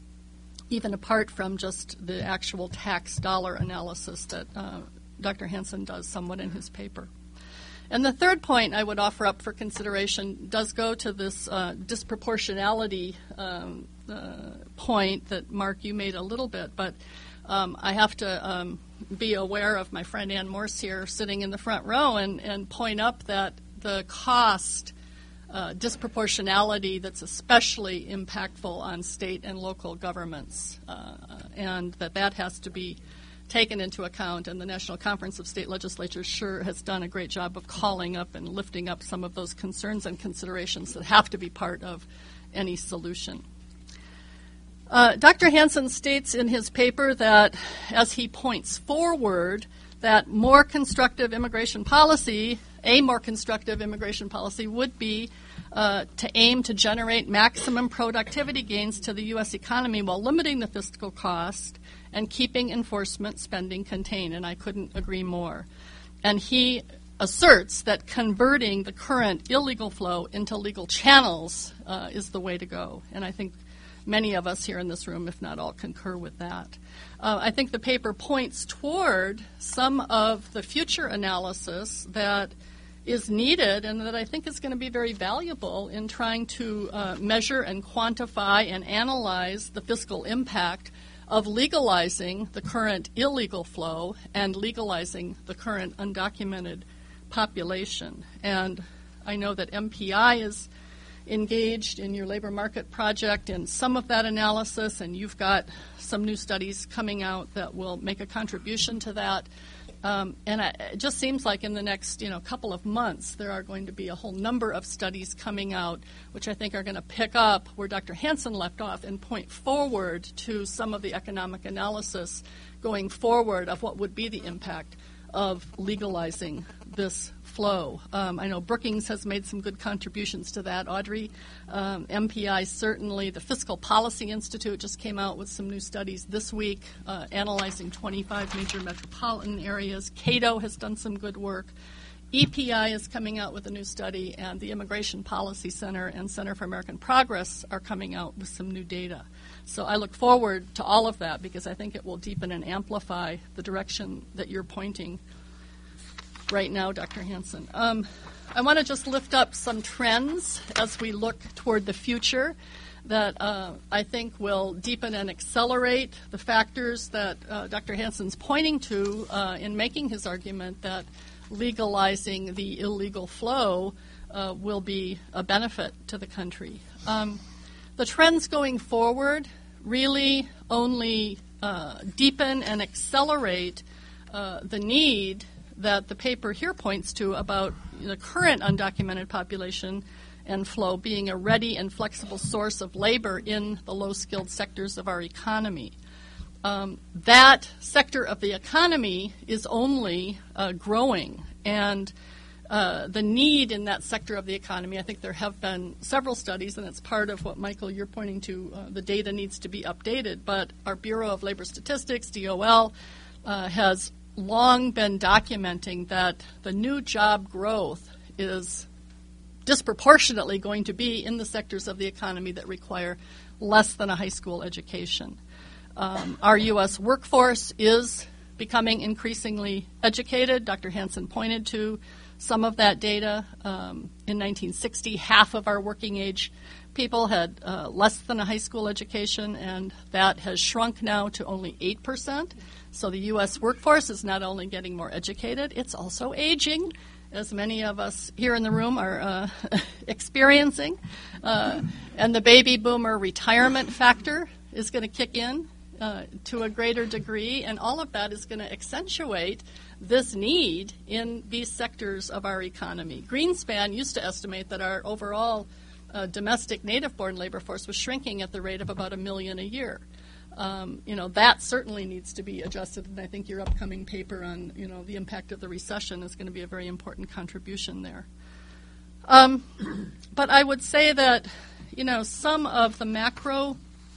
even apart from just the actual tax dollar analysis that uh, Doctor Hansen does somewhat in his paper. And the third point I would offer up for consideration does go to this uh, disproportionality um, uh, point that, Mark, you made a little bit, but um, I have to um, be aware of my friend Ann Morse here sitting in the front row and, and point up that the cost Uh, disproportionality that's especially impactful on state and local governments, uh, and that that has to be taken into account. And the National Conference of State Legislatures sure has done a great job of calling up and lifting up some of those concerns and considerations that have to be part of any solution. Uh, Doctor Hansen states in his paper that, as he points forward, that more constructive immigration policy, a more constructive immigration policy would be uh, to aim to generate maximum productivity gains to the U S economy while limiting the fiscal cost and keeping enforcement spending contained. And I couldn't agree more. And he asserts that converting the current illegal flow into legal channels uh, is the way to go. And I think many of us here in this room, if not all, concur with that. Uh, I think the paper points toward some of the future analysis that is needed and that I think is going to be very valuable in trying to uh, measure and quantify and analyze the fiscal impact of legalizing the current illegal flow and legalizing the current undocumented population. And I know that M P I is engaged in your labor market project in some of that analysis, and you've got some new studies coming out that will make a contribution to that. Um, and I, it just seems like in the next, you know, couple of months there are going to be a whole number of studies coming out which I think are going to pick up where Doctor Hansen left off and point forward to some of the economic analysis going forward of what would be the impact of legalizing this flow. Um, I know Brookings has made some good contributions to that. Audrey, um, M P I certainly. The Fiscal Policy Institute just came out with some new studies this week uh, analyzing twenty-five major metropolitan areas. Cato has done some good work. E P I is coming out with a new study, and the Immigration Policy Center and Center for American Progress are coming out with some new data. So I look forward to all of that because I think it will deepen and amplify the direction that you're pointing right now, Doctor Hansen. Um, I want to just lift up some trends as we look toward the future that uh, I think will deepen and accelerate the factors that uh, Doctor Hansen's pointing to uh, in making his argument that legalizing the illegal flow uh, will be a benefit to the country. Um, the trends going forward really only uh, deepen and accelerate uh, the need that the paper here points to about the current undocumented population and flow being a ready and flexible source of labor in the low-skilled sectors of our economy. Um, that sector of the economy is only uh, growing, and uh, the need in that sector of the economy, I think there have been several studies, and it's part of what, Michael, you're pointing to, uh, the data needs to be updated, but our Bureau of Labor Statistics, D O L, uh, has long been documenting that the new job growth is disproportionately going to be in the sectors of the economy that require less than a high school education. Um, our U S workforce is becoming increasingly educated. Doctor Hansen pointed to some of that data. Um, in nineteen sixty, half of our working age people had uh, less than a high school education, and that has shrunk now to only eight percent. So the U S workforce is not only getting more educated, it's also aging, as many of us here in the room are uh, experiencing. Uh, and the baby boomer retirement factor is going to kick in uh, to a greater degree, and all of that is going to accentuate this need in these sectors of our economy. Greenspan used to estimate that our overall uh, domestic native-born labor force was shrinking at the rate of about a million a year. Um, you know, that certainly needs to be adjusted, and I think your upcoming paper on, you know, the impact of the recession is going to be a very important contribution there. Um, but I would say that, you know, some of the macro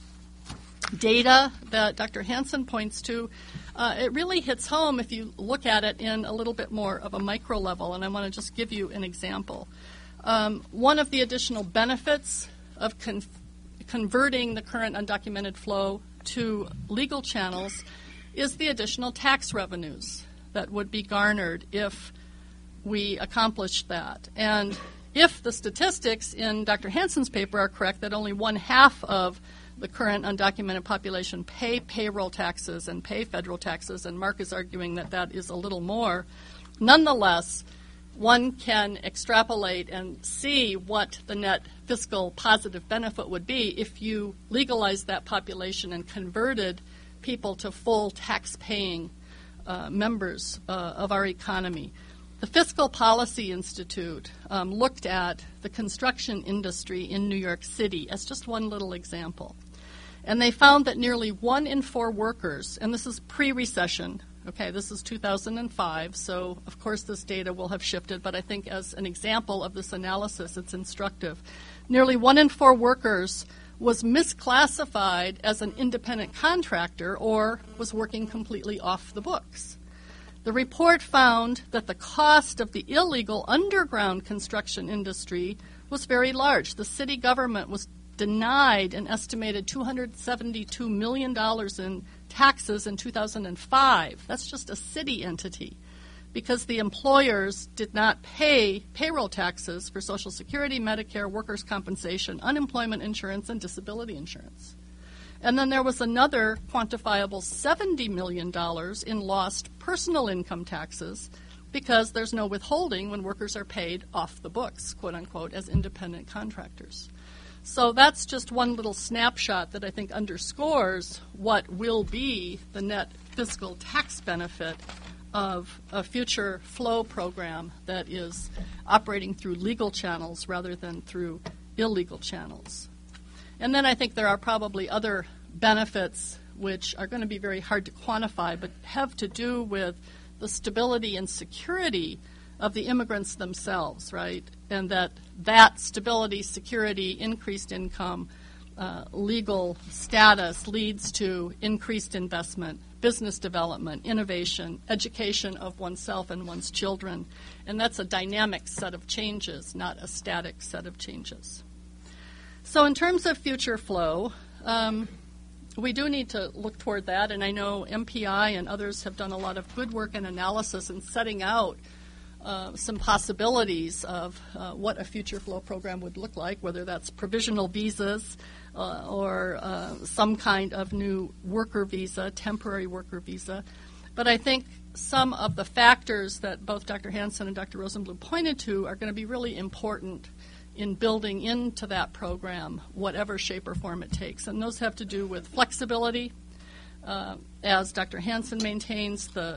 data that Doctor Hansen points to, uh, it really hits home if you look at it in a little bit more of a micro level, and I want to just give you an example. Um, one of the additional benefits of con- converting the current undocumented flow to legal channels is the additional tax revenues that would be garnered if we accomplished that. And if the statistics in Doctor Hansen's paper are correct, that only one half of the current undocumented population pay payroll taxes and pay federal taxes, and Mark is arguing that that is a little more, nonetheless, one can extrapolate and see what the net fiscal positive benefit would be if you legalized that population and converted people to full tax-paying uh, members uh, of our economy. The Fiscal Policy Institute um, looked at the construction industry in New York City as just one little example. And they found that nearly one in four workers, and this is pre-recession, okay, this is two thousand five, so of course this data will have shifted, but I think as an example of this analysis, it's instructive. Nearly one in four workers was misclassified as an independent contractor or was working completely off the books. The report found that the cost of the illegal underground construction industry was very large. The city government was denied an estimated two hundred seventy-two million dollars in taxes in two thousand five. That's just a city entity, because the employers did not pay payroll taxes for Social Security, Medicare, workers' compensation, unemployment insurance, and disability insurance. And then there was another quantifiable seventy million dollars in lost personal income taxes because there's no withholding when workers are paid off the books, quote unquote, as independent contractors. So that's just one little snapshot that I think underscores what will be the net fiscal tax benefit of a future flow program that is operating through legal channels rather than through illegal channels. And then I think there are probably other benefits which are going to be very hard to quantify, but have to do with the stability and security of the immigrants themselves, right? And that that stability, security, increased income, uh, legal status leads to increased investment, business development, innovation, education of oneself and one's children. And that's a dynamic set of changes, not a static set of changes. So in terms of future flow, um, we do need to look toward that, and I know M P I and others have done a lot of good work and analysis in setting out uh, some possibilities of uh, what a future flow program would look like, whether that's provisional visas uh, or uh, some kind of new worker visa, temporary worker visa. But I think some of the factors that both Doctor Hansen and Doctor Rosenblum pointed to are going to be really important in building into that program, whatever shape or form it takes. And those have to do with flexibility. Uh, as Doctor Hansen maintains, the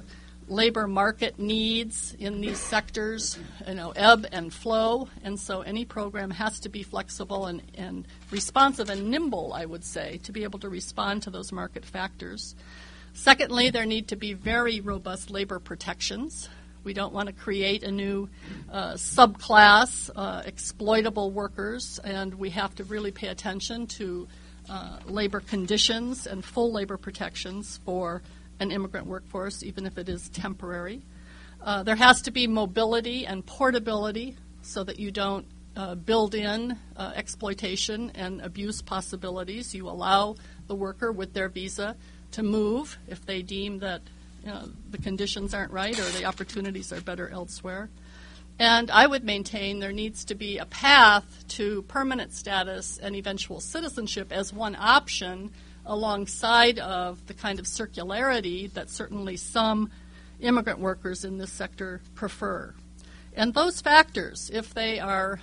labor market needs in these sectors, you know, ebb and flow, and so any program has to be flexible and, and responsive and nimble, I would say, to be able to respond to those market factors. Secondly, there need to be very robust labor protections. We don't want to create a new uh, subclass, uh, exploitable workers, and we have to really pay attention to uh, labor conditions and full labor protections for an immigrant workforce, even if it is temporary. Uh, there has to be mobility and portability so that you don't uh, build in uh, exploitation and abuse possibilities. You allow the worker with their visa to move if they deem that you know, the conditions aren't right or the opportunities are better elsewhere. And I would maintain there needs to be a path to permanent status and eventual citizenship as one option alongside of the kind of circularity that certainly some immigrant workers in this sector prefer. And those factors, if they are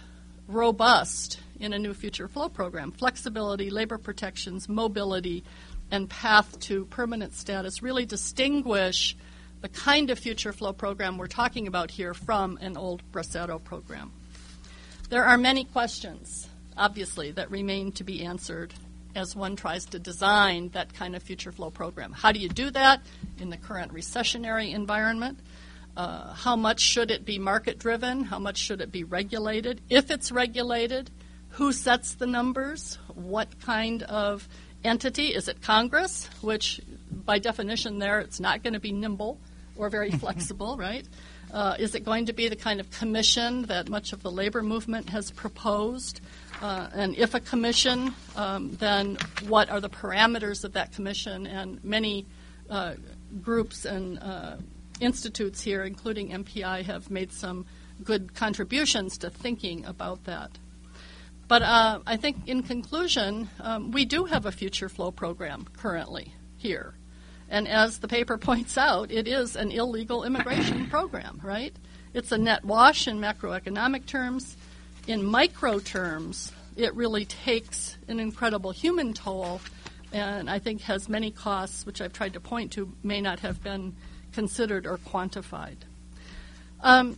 robust in a new future flow program, flexibility, labor protections, mobility, and path to permanent status really distinguish the kind of future flow program we're talking about here from an old Bracero program. There are many questions, obviously, that remain to be answered as one tries to design that kind of future flow program. How do you do that in the current recessionary environment? Uh, how much should it be market-driven? How much should it be regulated? If it's regulated, who sets the numbers? What kind of entity? Is it Congress, which by definition there it's not going to be nimble or very flexible, right? Uh, is it going to be the kind of commission that much of the labor movement has proposed? Uh, and if a commission, um, then what are the parameters of that commission? And many uh, groups and uh, institutes here, including M P I, have made some good contributions to thinking about that. But uh, I think in conclusion, um, we do have a future flow program currently here. And as the paper points out, it is an illegal immigration program, right? It's a net wash in macroeconomic terms. In micro terms, it really takes an incredible human toll and I think has many costs, which I've tried to point to, may not have been considered or quantified. Um,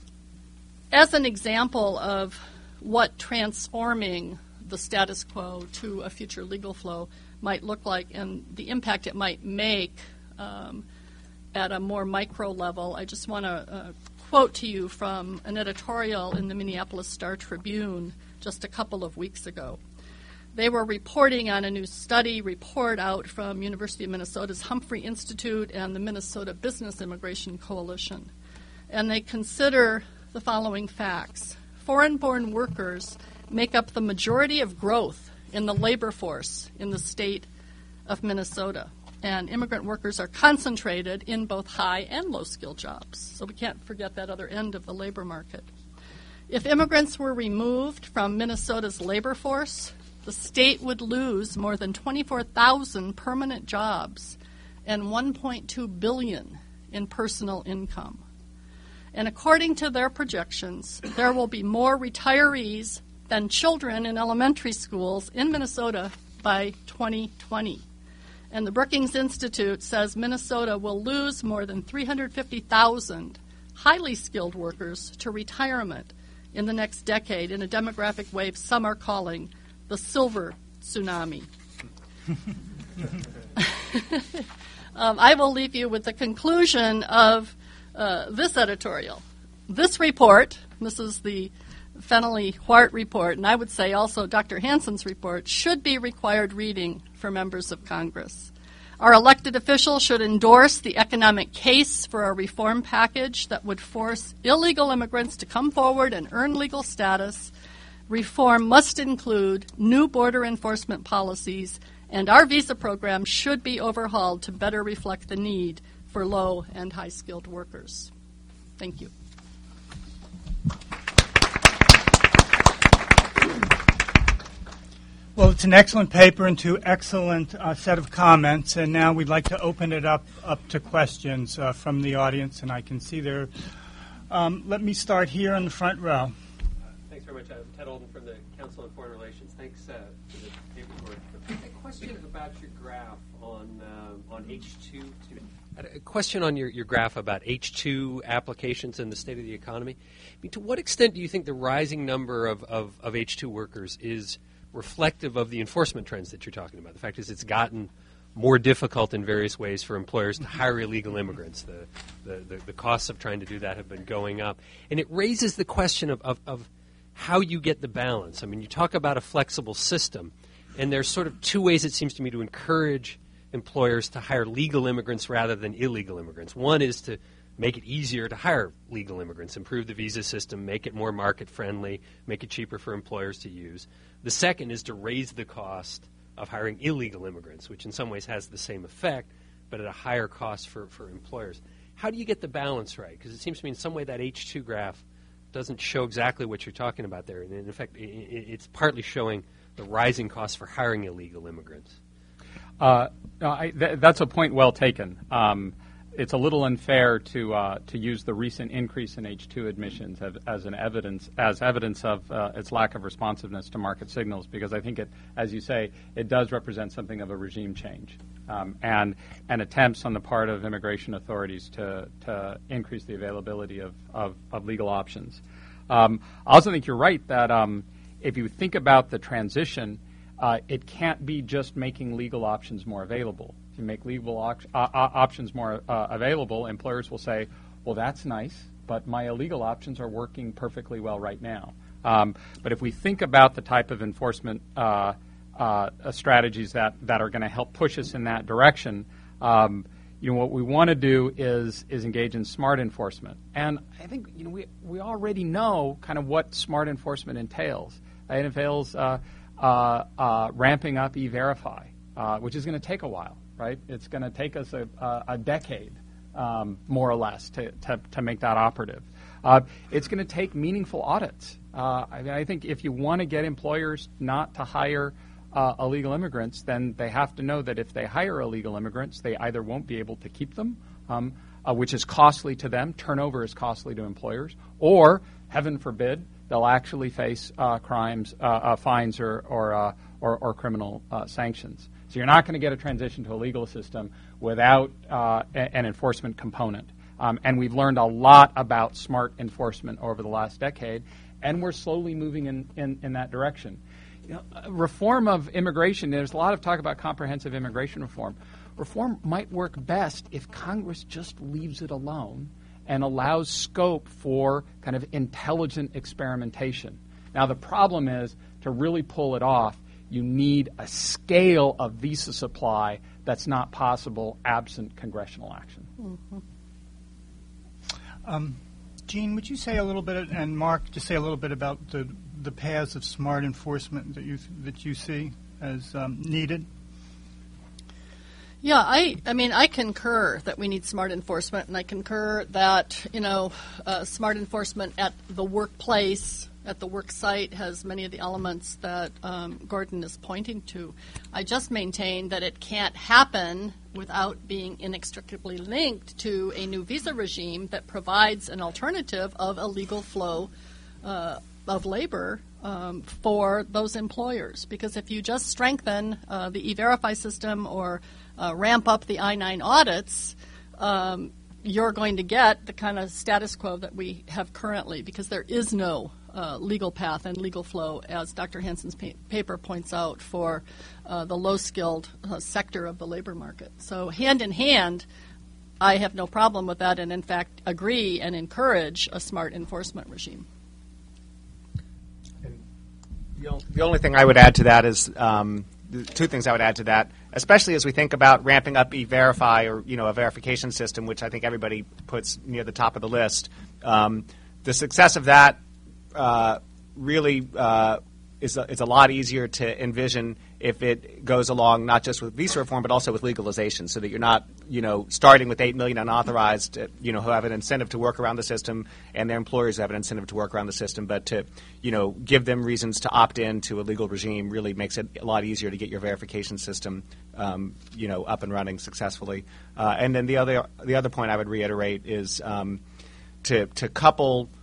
as an example of what transforming the status quo to a future legal flow might look like and the impact it might make um, at a more micro level, I just want to uh, quote to you from an editorial in the Minneapolis Star Tribune just a couple of weeks ago. They were reporting on a new study report out from University of Minnesota's Humphrey Institute and the Minnesota Business Immigration Coalition. And they consider the following facts. Foreign-born workers make up the majority of growth in the labor force in the state of Minnesota. And immigrant workers are concentrated in both high and low-skill jobs. So we can't forget that other end of the labor market. If immigrants were removed from Minnesota's labor force, the state would lose more than twenty-four thousand permanent jobs and one point two billion dollars in personal income. And according to their projections, there will be more retirees than children in elementary schools in Minnesota by twenty twenty. And the Brookings Institute says Minnesota will lose more than three hundred fifty thousand highly skilled workers to retirement in the next decade in a demographic wave some are calling the silver tsunami. um, I will leave you with the conclusion of uh, this editorial. This report, this is the Fennelly-Huart report, and I would say also Doctor Hansen's report, should be required reading for members of Congress. Our elected officials should endorse the economic case for a reform package that would force illegal immigrants to come forward and earn legal status. Reform must include new border enforcement policies, and our visa program should be overhauled to better reflect the need for low and high-skilled workers. Thank you. Well, it's an excellent paper and two excellent uh, set of comments, and now we'd like to open it up up to questions uh, from the audience, and I can see there. Um, let me start here in the front row. Thanks very much. I'm Ted Olden from the Council on Foreign Relations. Thanks uh, for the paper. A question about your graph on uh, on H two A question on your, your graph about H two applications and the state of the economy. I mean, to what extent do you think the rising number of, of, of H two workers is reflective of the enforcement trends that you're talking about? The fact is it's gotten more difficult in various ways for employers to hire illegal immigrants. The, the, the, the costs of trying to do that have been going up. And it raises the question of, of, of how you get the balance. I mean, you talk about a flexible system, and there's sort of two ways, it seems to me, to encourage employers to hire legal immigrants rather than illegal immigrants. One is to make it easier to hire legal immigrants, improve the visa system, make it more market friendly, make it cheaper for employers to use. The second is to raise the cost of hiring illegal immigrants, which in some ways has the same effect, but at a higher cost for, for employers. How do you get the balance right? Because it seems to me in some way that H two graph doesn't show exactly what you're talking about there. And in fact, it's partly showing the rising costs for hiring illegal immigrants. Uh, no, I, th- that's a point well taken. Um, it's a little unfair to uh, to use the recent increase in H two admissions as, as an evidence as evidence of uh, its lack of responsiveness to market signals, because I think it, as you say, it does represent something of a regime change um, and and attempts on the part of immigration authorities to to increase the availability of of, of legal options. Um, I also think you're right that um, if you think about the transition, Uh, it can't be just making legal options more available. If you make legal op- uh, options more uh, available, employers will say, well, that's nice, but my illegal options are working perfectly well right now. Um, but if we think about the type of enforcement uh, uh, strategies that, that are going to help push us in that direction, um, you know, what we want to do is is engage in smart enforcement. And I think you know we we already know kind of what smart enforcement entails. It entails uh, Uh, uh, ramping up E-Verify, uh, which is going to take a while, right? It's going to take us a, a, a decade, um, more or less, to, to, to make that operative. Uh, it's going to take meaningful audits. Uh, I, I think if you want to get employers not to hire uh, illegal immigrants, then they have to know that if they hire illegal immigrants, they either won't be able to keep them, um, uh, which is costly to them. Turnover is costly to employers. Or, heaven forbid, they'll actually face uh, crimes, uh, uh, fines, or or, uh, or, or criminal uh, sanctions. So you're not going to get a transition to a legal system without uh, a, an enforcement component. Um, and we've learned a lot about smart enforcement over the last decade, and we're slowly moving in, in, in that direction. You know, reform of immigration, there's a lot of talk about comprehensive immigration reform. Reform might work best if Congress just leaves it alone and allows scope for kind of intelligent experimentation. Now, the problem is, to really pull it off, you need a scale of visa supply that's not possible absent congressional action. Mm-hmm. Um, Gene, would you say a little bit, and Mark, just say a little bit about the the paths of smart enforcement that you that you see as um, needed? Yeah, I, I mean, I concur that we need smart enforcement, and I concur that, you know, uh, smart enforcement at the workplace, at the work site, has many of the elements that um, Gordon is pointing to. I just maintain that it can't happen without being inextricably linked to a new visa regime that provides an alternative of a legal flow uh, of labor um, for those employers. Because if you just strengthen uh, the E-Verify system or Uh, ramp up the I nine audits, um, you're going to get the kind of status quo that we have currently, because there is no uh, legal path and legal flow, as Doctor Hansen's pa- paper points out, for uh, the low-skilled uh, sector of the labor market. So hand in hand, I have no problem with that, and in fact agree and encourage a smart enforcement regime. And the, only, the only thing I would add to that is um, the two things I would add to that, especially as we think about ramping up E-Verify, or, you know, a verification system, which I think everybody puts near the top of the list. Um, the success of that uh, really uh, is, a, is a lot easier to envision if it goes along not just with visa reform, but also with legalization, so that you're not, you know, starting with eight million unauthorized, uh, you know, who have an incentive to work around the system, and their employers have an incentive to work around the system, but to, you know, give them reasons to opt in to a legal regime really makes it a lot easier to get your verification system, um, you know, up and running successfully. Uh, and then the other the other point I would reiterate is um, to to couple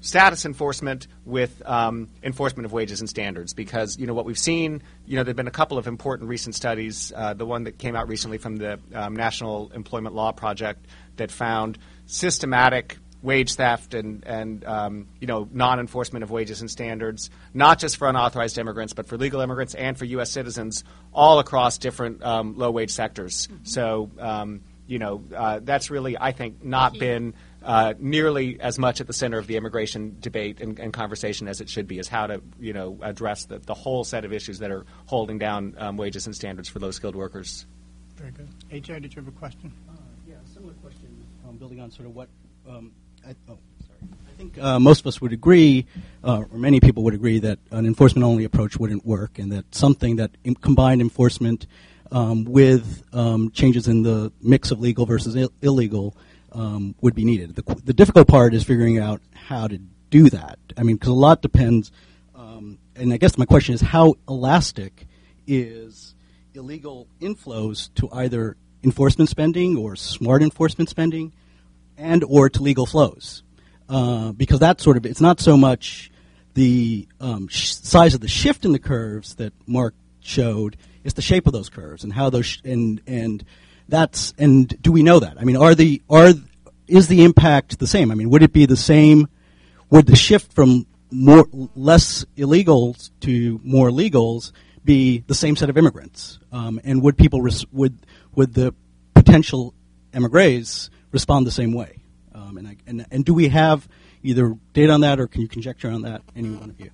status enforcement with um, enforcement of wages and standards, because you know what we've seen. You know, there've been a couple of important recent studies. Uh, the one that came out recently from the um, National Employment Law Project that found systematic wage theft and and um, you know non-enforcement of wages and standards, not just for unauthorized immigrants, but for legal immigrants and for U S citizens, all across different um, low-wage sectors. Mm-hmm. So um, you know uh, that's really, I think, not been uh, nearly as much at the center of the immigration debate and, and conversation as it should be, is how to you know address the, the whole set of issues that are holding down um, wages and standards for low-skilled workers. Very good. A J, did you have a question? Uh, yeah, similar question, um, building on sort of what. Um, I, oh, sorry. I think uh, most of us would agree, uh, or many people would agree, that an enforcement-only approach wouldn't work, and that something that im- combined enforcement um, with um, changes in the mix of legal versus Ill- illegal um, would be needed. The, the difficult part is figuring out how to do that. I mean, because a lot depends, um, and I guess my question is, how elastic is illegal inflows to either enforcement spending or smart enforcement spending, and or to legal flows? Uh, because that's sort of, it's not so much the um, sh- size of the shift in the curves that Mark showed, it's the shape of those curves and how those, sh- and and that's, and do we know that? I mean, are the, are, is the impact the same? I mean, would it be the same, would the shift from more, less illegals to more legals be the same set of immigrants? Um, and would people, res- would, would the potential emigres respond the same way? Um, and, I, and and do we have either data on that, or can you conjecture on that, any one of you?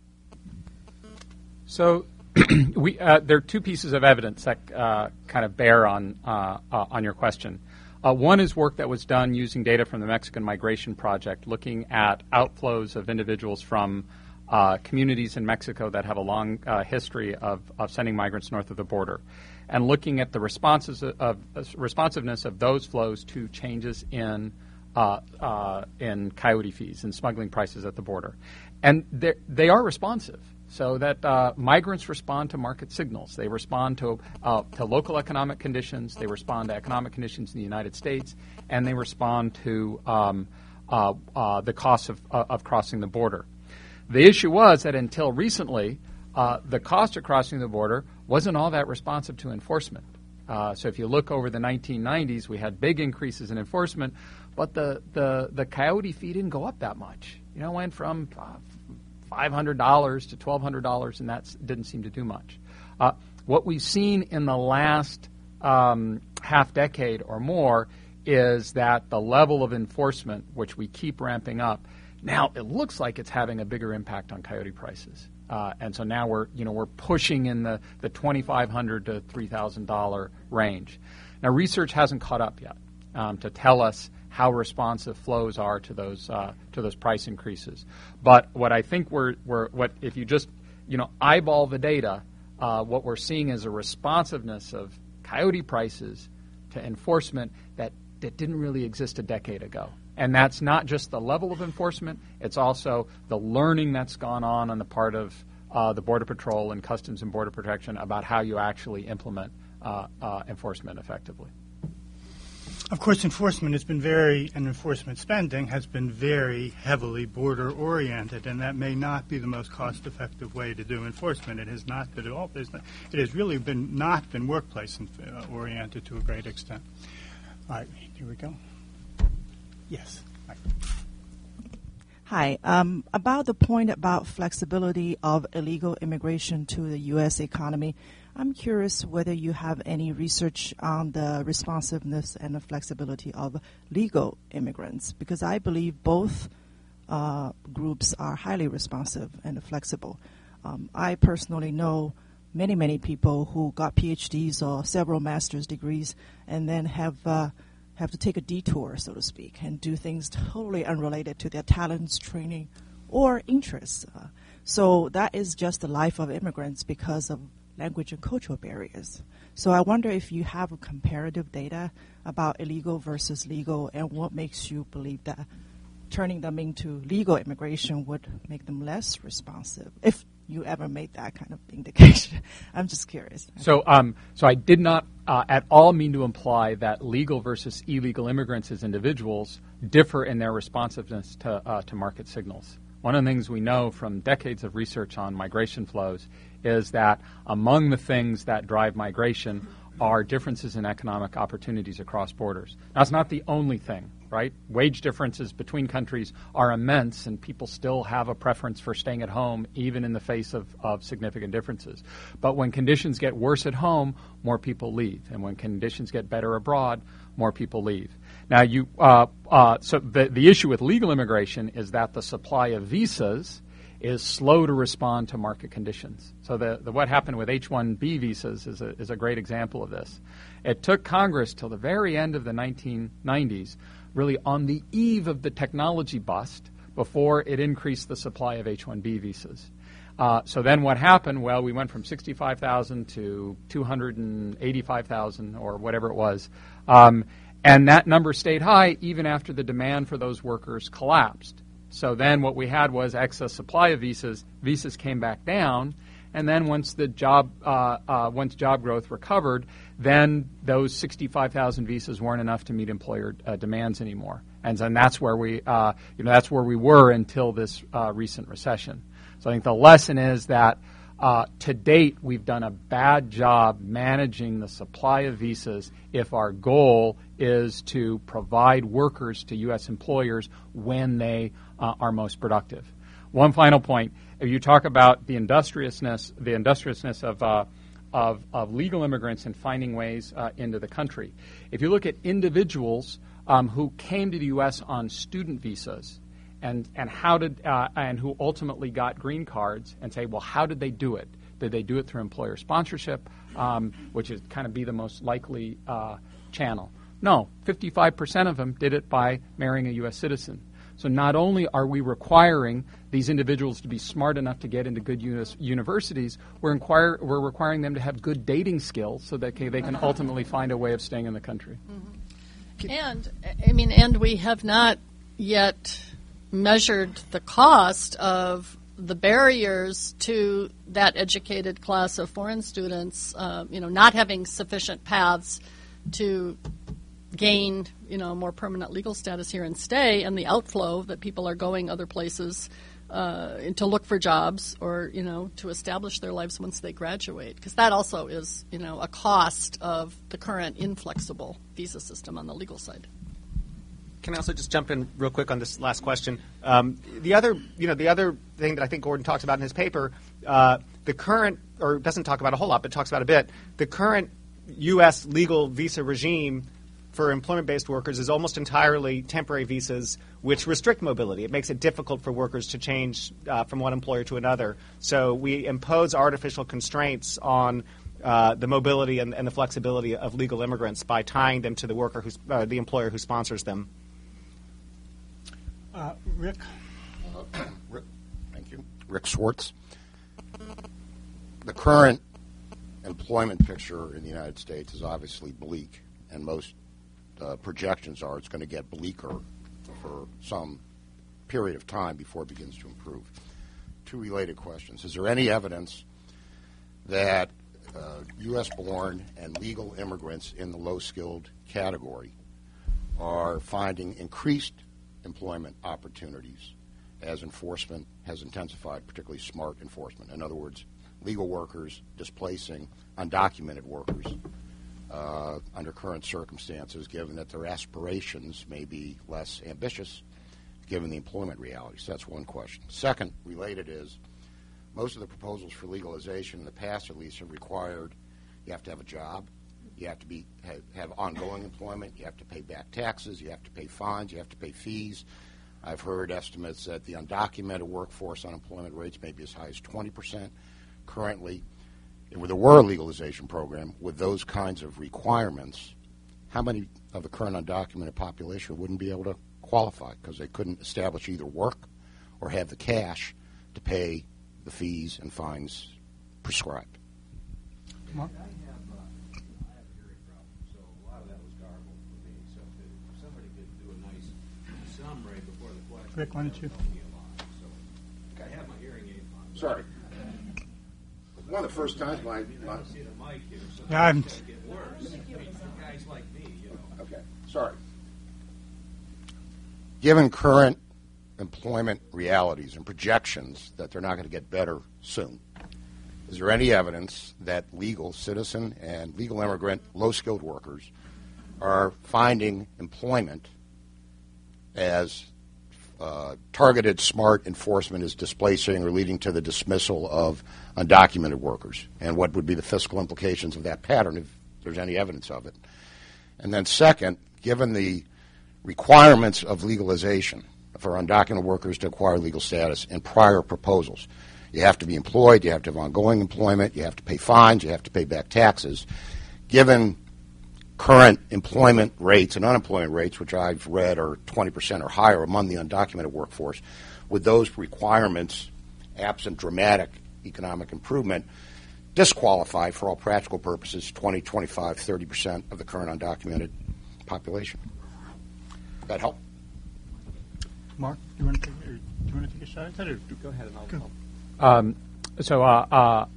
So we, uh, there are two pieces of evidence that uh, kind of bear on uh, uh, on your question. Uh, one is work that was done using data from the Mexican Migration Project, looking at outflows of individuals from uh, communities in Mexico that have a long uh, history of, of sending migrants north of the border, and looking at the responses of, of uh, responsiveness of those flows to changes in uh, uh, in coyote fees and smuggling prices at the border. And they are responsive, so that uh, migrants respond to market signals. They respond to uh, to local economic conditions. They respond to economic conditions in the United States, and they respond to um, uh, uh, the cost of, uh, of crossing the border. The issue was that until recently, uh, the cost of crossing the border wasn't all that responsive to enforcement. Uh, so if you look over the nineteen nineties, we had big increases in enforcement, but the, the, the coyote fee didn't go up that much. You know, it went from uh, five hundred dollars to twelve hundred dollars, and that didn't seem to do much. Uh, what we've seen in the last um, half decade or more is that the level of enforcement, which we keep ramping up, now it looks like it's having a bigger impact on coyote prices. Uh, and so now we're, you know, we're pushing in the, the twenty-five hundred dollars to three thousand dollars range. Now, research hasn't caught up yet um, to tell us how responsive flows are to those uh, to those price increases. But what I think we're, we're what if you just, you know, eyeball the data, uh, what we're seeing is a responsiveness of coyote prices to enforcement that, that didn't really exist a decade ago. And that's not just the level of enforcement, it's also the learning that's gone on on the part of uh, the Border Patrol and Customs and Border Protection about how you actually implement uh, uh, enforcement effectively. Of course, enforcement has been very, and enforcement spending has been very heavily border-oriented, and that may not be the most cost-effective way to do enforcement. It has not been at all. It has really been not been workplace-oriented to a great extent. All right, here we go. Yes. Hi. Hi. Um, about the point about flexibility of illegal immigration to the U S economy, I'm curious whether you have any research on the responsiveness and the flexibility of legal immigrants, because I believe both uh, groups are highly responsive and flexible. Um, I personally know many, many people who got P H Ds or several master's degrees and then have uh, have to take a detour, so to speak, and do things totally unrelated to their talents, training, or interests. Uh, so that is just the life of immigrants because of language and cultural barriers. So I wonder if you have comparative data about illegal versus legal, and what makes you believe that turning them into legal immigration would make them less responsive, if you ever made that kind of indication. I'm just curious. So, um, so I did not uh, at all mean to imply that legal versus illegal immigrants as individuals differ in their responsiveness to uh, to market signals. One of the things we know from decades of research on migration flows is that among the things that drive migration are differences in economic opportunities across borders. Now, it's not the only thing, right? Wage differences between countries are immense, and people still have a preference for staying at home, even in the face of, of significant differences. But when conditions get worse at home, more people leave. And when conditions get better abroad, more people leave. Now, you, uh, uh, so the, the issue with legal immigration is that the supply of visas is slow to respond to market conditions. So the, the what happened with H one B visas is a, is a great example of this. It took Congress till the very end of the nineteen nineties, really on the eve of the technology bust, before it increased the supply of H one B visas. Uh, so then what happened? Well, we went from sixty-five thousand to two hundred eighty-five thousand or whatever it was. Um, and that number stayed high even after the demand for those workers collapsed. So then what we had was excess supply of visas. Visas came back down, and then once the job uh, uh, once job growth recovered, then those sixty-five thousand visas weren't enough to meet employer uh, demands anymore, and so that's where we uh, you know that's where we were until this uh, recent recession. So I think the lesson is that uh, to date we've done a bad job managing the supply of visas if our goal is to provide workers to U S employers when they uh, are most productive. One final point: if you talk about the industriousness, the industriousness of uh, of, of legal immigrants and finding ways uh, into the country, if you look at individuals um, who came to the U S on student visas and and how did uh, and who ultimately got green cards, and say, well, how did they do it? Did they do it through employer sponsorship, um, which is kind of be the most likely uh, channel? No, fifty-five percent of them did it by marrying a U S citizen. So not only are we requiring these individuals to be smart enough to get into good U S universities, we're, inquire, we're requiring them to have good dating skills so that they can ultimately find a way of staying in the country. Mm-hmm. And, I mean, and we have not yet measured the cost of the barriers to that educated class of foreign students, uh, you know, not having sufficient paths to gain, you know, more permanent legal status here and stay, and the outflow that people are going other places uh, to look for jobs or, you know, to establish their lives once they graduate. Because that also is, you know, a cost of the current inflexible visa system on the legal side. Can I also just jump in real quick on this last question? Um, the other, you know, the other thing that I think Gordon talks about in his paper, uh, the current, or doesn't talk about a whole lot, but talks about a bit, the current U S legal visa regime for employment-based workers is almost entirely temporary visas, which restrict mobility. It makes it difficult for workers to change uh, from one employer to another. So we impose artificial constraints on uh, the mobility and, and the flexibility of legal immigrants by tying them to the worker, who's, uh, the employer who sponsors them. Uh, Rick? Uh, Rick? Thank you. Rick Swartz. The current employment picture in the United States is obviously bleak, and most uh, projections are it's going to get bleaker for some period of time before it begins to improve. Two related questions. Is there any evidence that uh, U S-born and legal immigrants in the low-skilled category are finding increased employment opportunities as enforcement has intensified, particularly smart enforcement? In other words, legal workers displacing undocumented workers uh, under current circumstances, given that their aspirations may be less ambitious given the employment realities. So that's one question. Second, related, is most of the proposals for legalization in the past, at least, have required you have to have a job, you have to be have, have ongoing employment, you have to pay back taxes, you have to pay fines, you have to pay fees. I've heard estimates that the undocumented workforce unemployment rates may be as high as twenty percent. Currently, if there were a legalization program with those kinds of requirements, how many of the current undocumented population wouldn't be able to qualify because they couldn't establish either work or have the cash to pay the fees and fines prescribed? Mark? I have, uh, I have a hearing problem, so a lot of that was garbled for me. So if somebody could do a nice summary before the question. Rick, why don't you? So I have my hearing aid on. Sorry. one of the first times my, my Yeah, I'm, okay, sorry. Given current employment realities and projections that they're not going to get better soon, is there any evidence that legal citizen and legal immigrant low-skilled workers are finding employment as uh, targeted smart enforcement is displacing or leading to the dismissal of undocumented workers? And what would be the fiscal implications of that pattern if there's any evidence of it? And then second, given the requirements of legalization for undocumented workers to acquire legal status in prior proposals, you have to be employed, you have to have ongoing employment, you have to pay fines, you have to pay back taxes. Given current employment rates and unemployment rates, which I've read are twenty percent or higher among the undocumented workforce, would those requirements, absent dramatic economic improvement, disqualify for all practical purposes twenty, twenty-five, thirty percent of the current undocumented population? That help? Mark, do you want to take, or do you want to take a shot at that? Or Go ahead and I'll Go. help. Um, so uh, uh,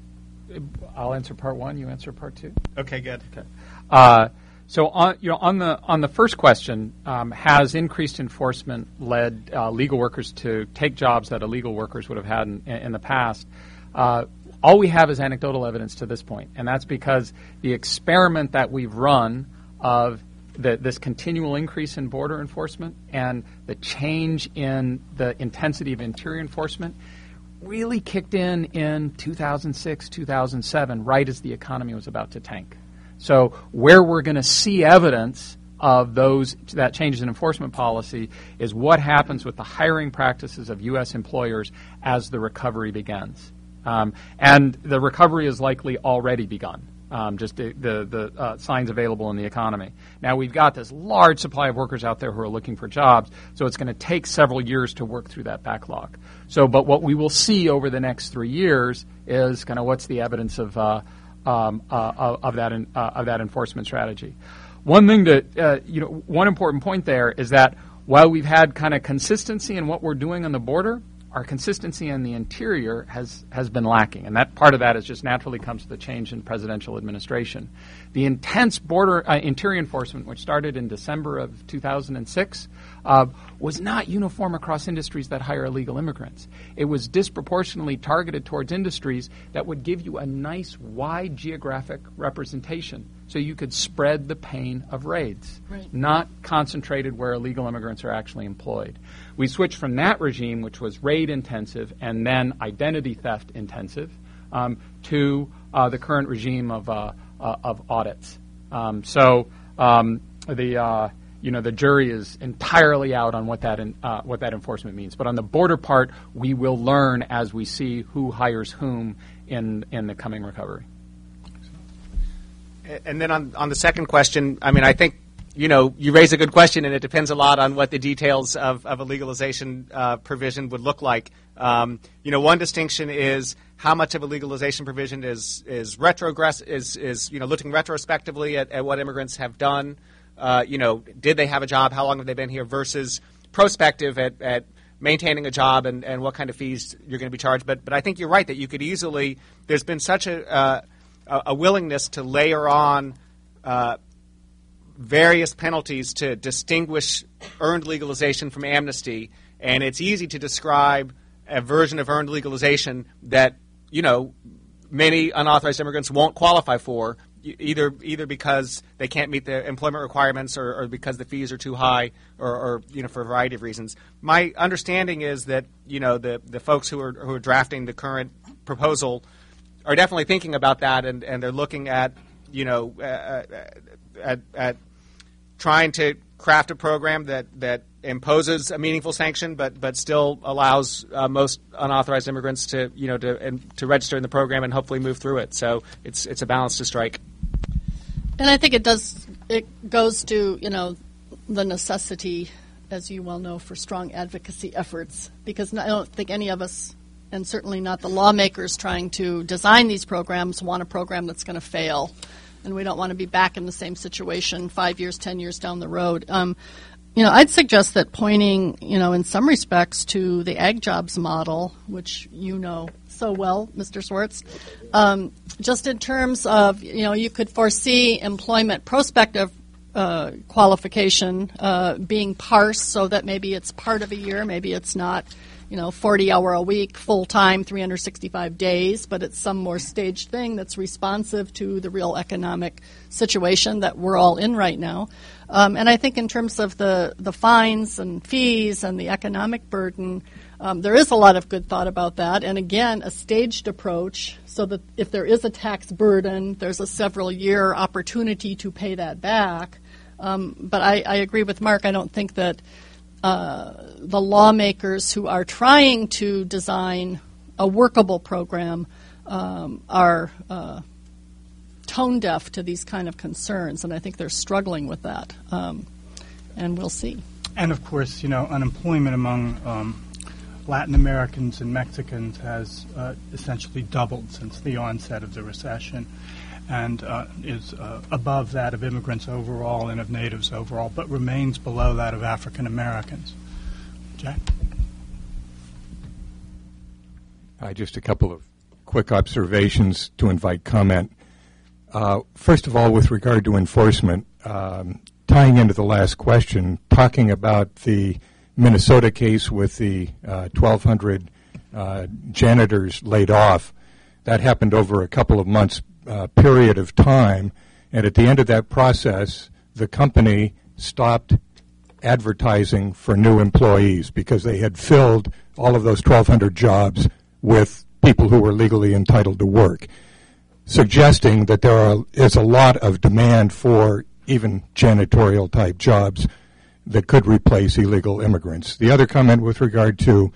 I'll answer part one. You answer part two. Okay, good. Okay. Uh, so on you know on the on the first question, um, has increased enforcement led uh, legal workers to take jobs that illegal workers would have had in, in the past? Uh, all we have is anecdotal evidence to this point, and that's because the experiment that we've run of the, this continual increase in border enforcement and the change in the intensity of interior enforcement really kicked in in two thousand six, two thousand seven, right as the economy was about to tank. So where we're going to see evidence of those that changes in enforcement policy is what happens with the hiring practices of U S employers as the recovery begins. Um, and the recovery is likely already begun. Um, just the, the, the uh, signs available in the economy. Now, we've got this large supply of workers out there who are looking for jobs, so it's going to take several years to work through that backlog. So, but what we will see over the next three years is kind of what's the evidence of uh, um, uh, of that in, uh, of that enforcement strategy. One thing that uh, you know, one important point there is that while we've had kind of consistency in what we're doing on the border, our consistency in the interior has, has been lacking, and that part of that is just naturally comes to the change in presidential administration. The intense border uh, interior enforcement, which started in December of two thousand six, uh, was not uniform across industries that hire illegal immigrants. It was disproportionately targeted towards industries that would give you a nice wide geographic representation so you could spread the pain of raids, right. Not concentrated where illegal immigrants are actually employed. We switched from that regime, which was raid intensive and then identity theft intensive, um, to uh, the current regime of uh, uh, of audits. Um, so um, the uh, you know the jury is entirely out on what that in, uh, what that enforcement means. But on the border part, we will learn as we see who hires whom in in the coming recovery. And then on on the second question, I mean, I think, you know, you raise a good question, and it depends a lot on what the details of, of a legalization uh, provision would look like. Um, you know, one distinction is how much of a legalization provision is is retrogress is is you know looking retrospectively at, at what immigrants have done. Uh, you know, did they have a job? How long have they been here? Versus prospective at, at maintaining a job and, and what kind of fees you're going to be charged. But but I think you're right that you could easily. There's been such a uh, a willingness to layer on uh, various penalties to distinguish earned legalization from amnesty, and it's easy to describe a version of earned legalization that, you know, many unauthorized immigrants won't qualify for, either either because they can't meet the employment requirements or, or because the fees are too high, or, or you know for a variety of reasons. My understanding is that you know the the folks who are who are drafting the current proposal are definitely thinking about that, and, and they're looking at, you know, uh, at, at trying to craft a program that, that imposes a meaningful sanction, but but still allows uh, most unauthorized immigrants to, you know, to and, to register in the program and hopefully move through it. So it's it's a balance to strike. And I think it does. It goes to, you know, the necessity, as you well know, for strong advocacy efforts, because I don't think any of us, and certainly not the lawmakers trying to design these programs, want a program that's going to fail. And we don't want to be back in the same situation five years, ten years down the road. Um, you know, I'd suggest that pointing, you know, in some respects to the ag jobs model, which you know so well, Mister Swartz, um, just in terms of, you know, you could foresee employment prospective uh, qualification uh, being parsed so that maybe it's part of a year, maybe it's not, you know, forty hour a week, full time, three hundred sixty-five days, but it's some more staged thing that's responsive to the real economic situation that we're all in right now. Um, and I think in terms of the, the fines and fees and the economic burden, um, there is a lot of good thought about that. And again, a staged approach so that if there is a tax burden, there's a several year opportunity to pay that back. Um, but I, I agree with Mark. I don't think that uh, the lawmakers who are trying to design a workable program um, are uh, tone deaf to these kind of concerns, and I think they're struggling with that. Um, and we'll see. And of course, you know, unemployment among um, Latin Americans and Mexicans has uh, essentially doubled since the onset of the recession, and uh, is uh, above that of immigrants overall and of natives overall, but remains below that of African Americans. Jack? Uh, just a couple of quick observations to invite comment. Uh, first of all, with regard to enforcement, um, tying into the last question, talking about the Minnesota case with the uh, twelve hundred uh, janitors laid off, that happened over a couple of months uh, period of time, and at the end of that process, the company stopped advertising for new employees because they had filled all of those twelve hundred jobs with people who were legally entitled to work, suggesting that there are, is a lot of demand for even janitorial type jobs that could replace illegal immigrants. The other comment with regard to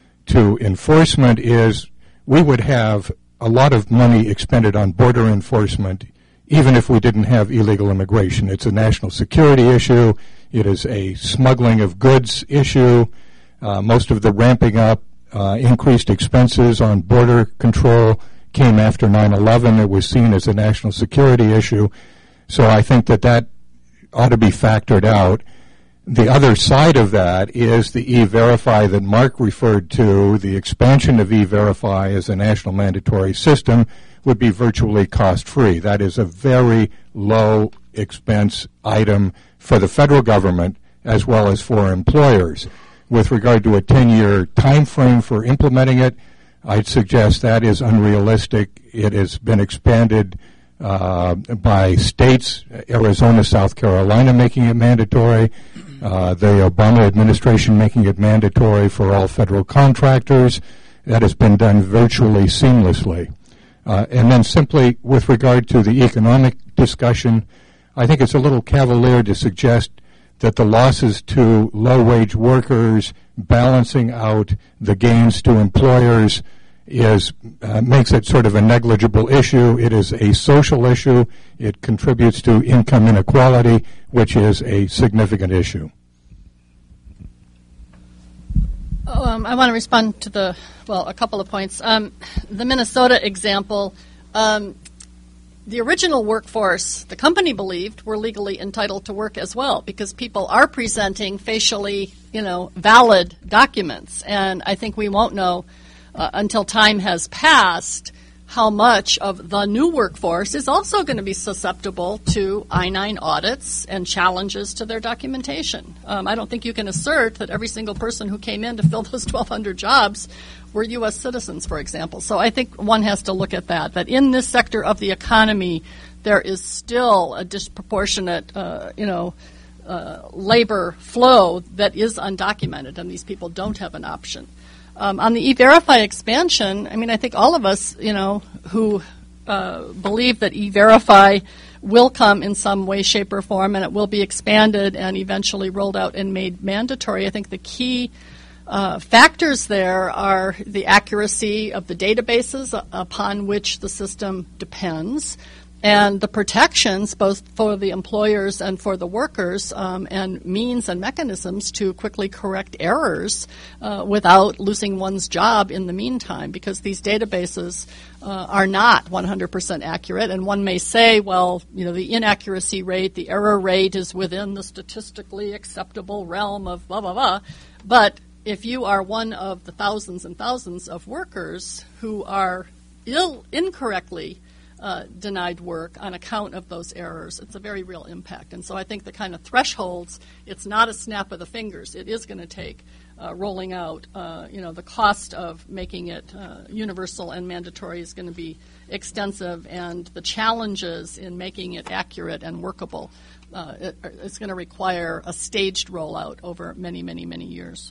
to enforcement is we would have a lot of money expended on border enforcement even if we didn't have illegal immigration. It's a national security issue. It is a smuggling of goods issue. Uh, most of the ramping up, uh, increased expenses on border control came after nine eleven. It was seen as a national security issue. So I think that that ought to be factored out. The other side of that is the E-Verify that Mark referred to. The expansion of E-Verify as a national mandatory system would be virtually cost-free. That is a very low expense item for the federal government as well as for employers. With regard to a ten-year time frame for implementing it, I'd suggest that is unrealistic. It has been expanded uh, by states, Arizona, South Carolina making it mandatory, uh, the Obama administration making it mandatory for all federal contractors. That has been done virtually seamlessly. Uh, and then simply with regard to the economic discussion, I think it's a little cavalier to suggest that the losses to low-wage workers balancing out the gains to employers is uh, makes it sort of a negligible issue. It is a social issue. It contributes to income inequality, which is a significant issue. Um, I want to respond to the, well, a couple of points. Um, the Minnesota example, um, the original workforce, the company believed, were legally entitled to work as well because people are presenting facially, you know, valid documents. And I think we won't know uh, until time has passed how much of the new workforce is also going to be susceptible to I nine audits and challenges to their documentation. Um, I don't think you can assert that every single person who came in to fill those twelve hundred jobs were U S citizens, for example. So I think one has to look at that, that in this sector of the economy, there is still a disproportionate, uh, you know, uh, labor flow that is undocumented, and these people don't have an option. Um, on the E-Verify expansion, I mean, I think all of us, you know, who uh, believe that E-Verify will come in some way, shape, or form, and it will be expanded and eventually rolled out and made mandatory. I think the key uh, factors there are the accuracy of the databases upon which the system depends, and the protections, both for the employers and for the workers, um, and means and mechanisms to quickly correct errors uh, without losing one's job in the meantime, because these databases uh, are not one hundred percent accurate. And one may say, well, you know, the inaccuracy rate, the error rate is within the statistically acceptable realm of blah, blah, blah. But if you are one of the thousands and thousands of workers who are ill, incorrectly Uh, denied work on account of those errors, it's a very real impact. And so I think the kind of thresholds, it's not a snap of the fingers. It is going to take uh, rolling out. Uh, you know, the cost of making it uh, universal and mandatory is going to be extensive, and the challenges in making it accurate and workable, uh, it, it's going to require a staged rollout over many, many, many years.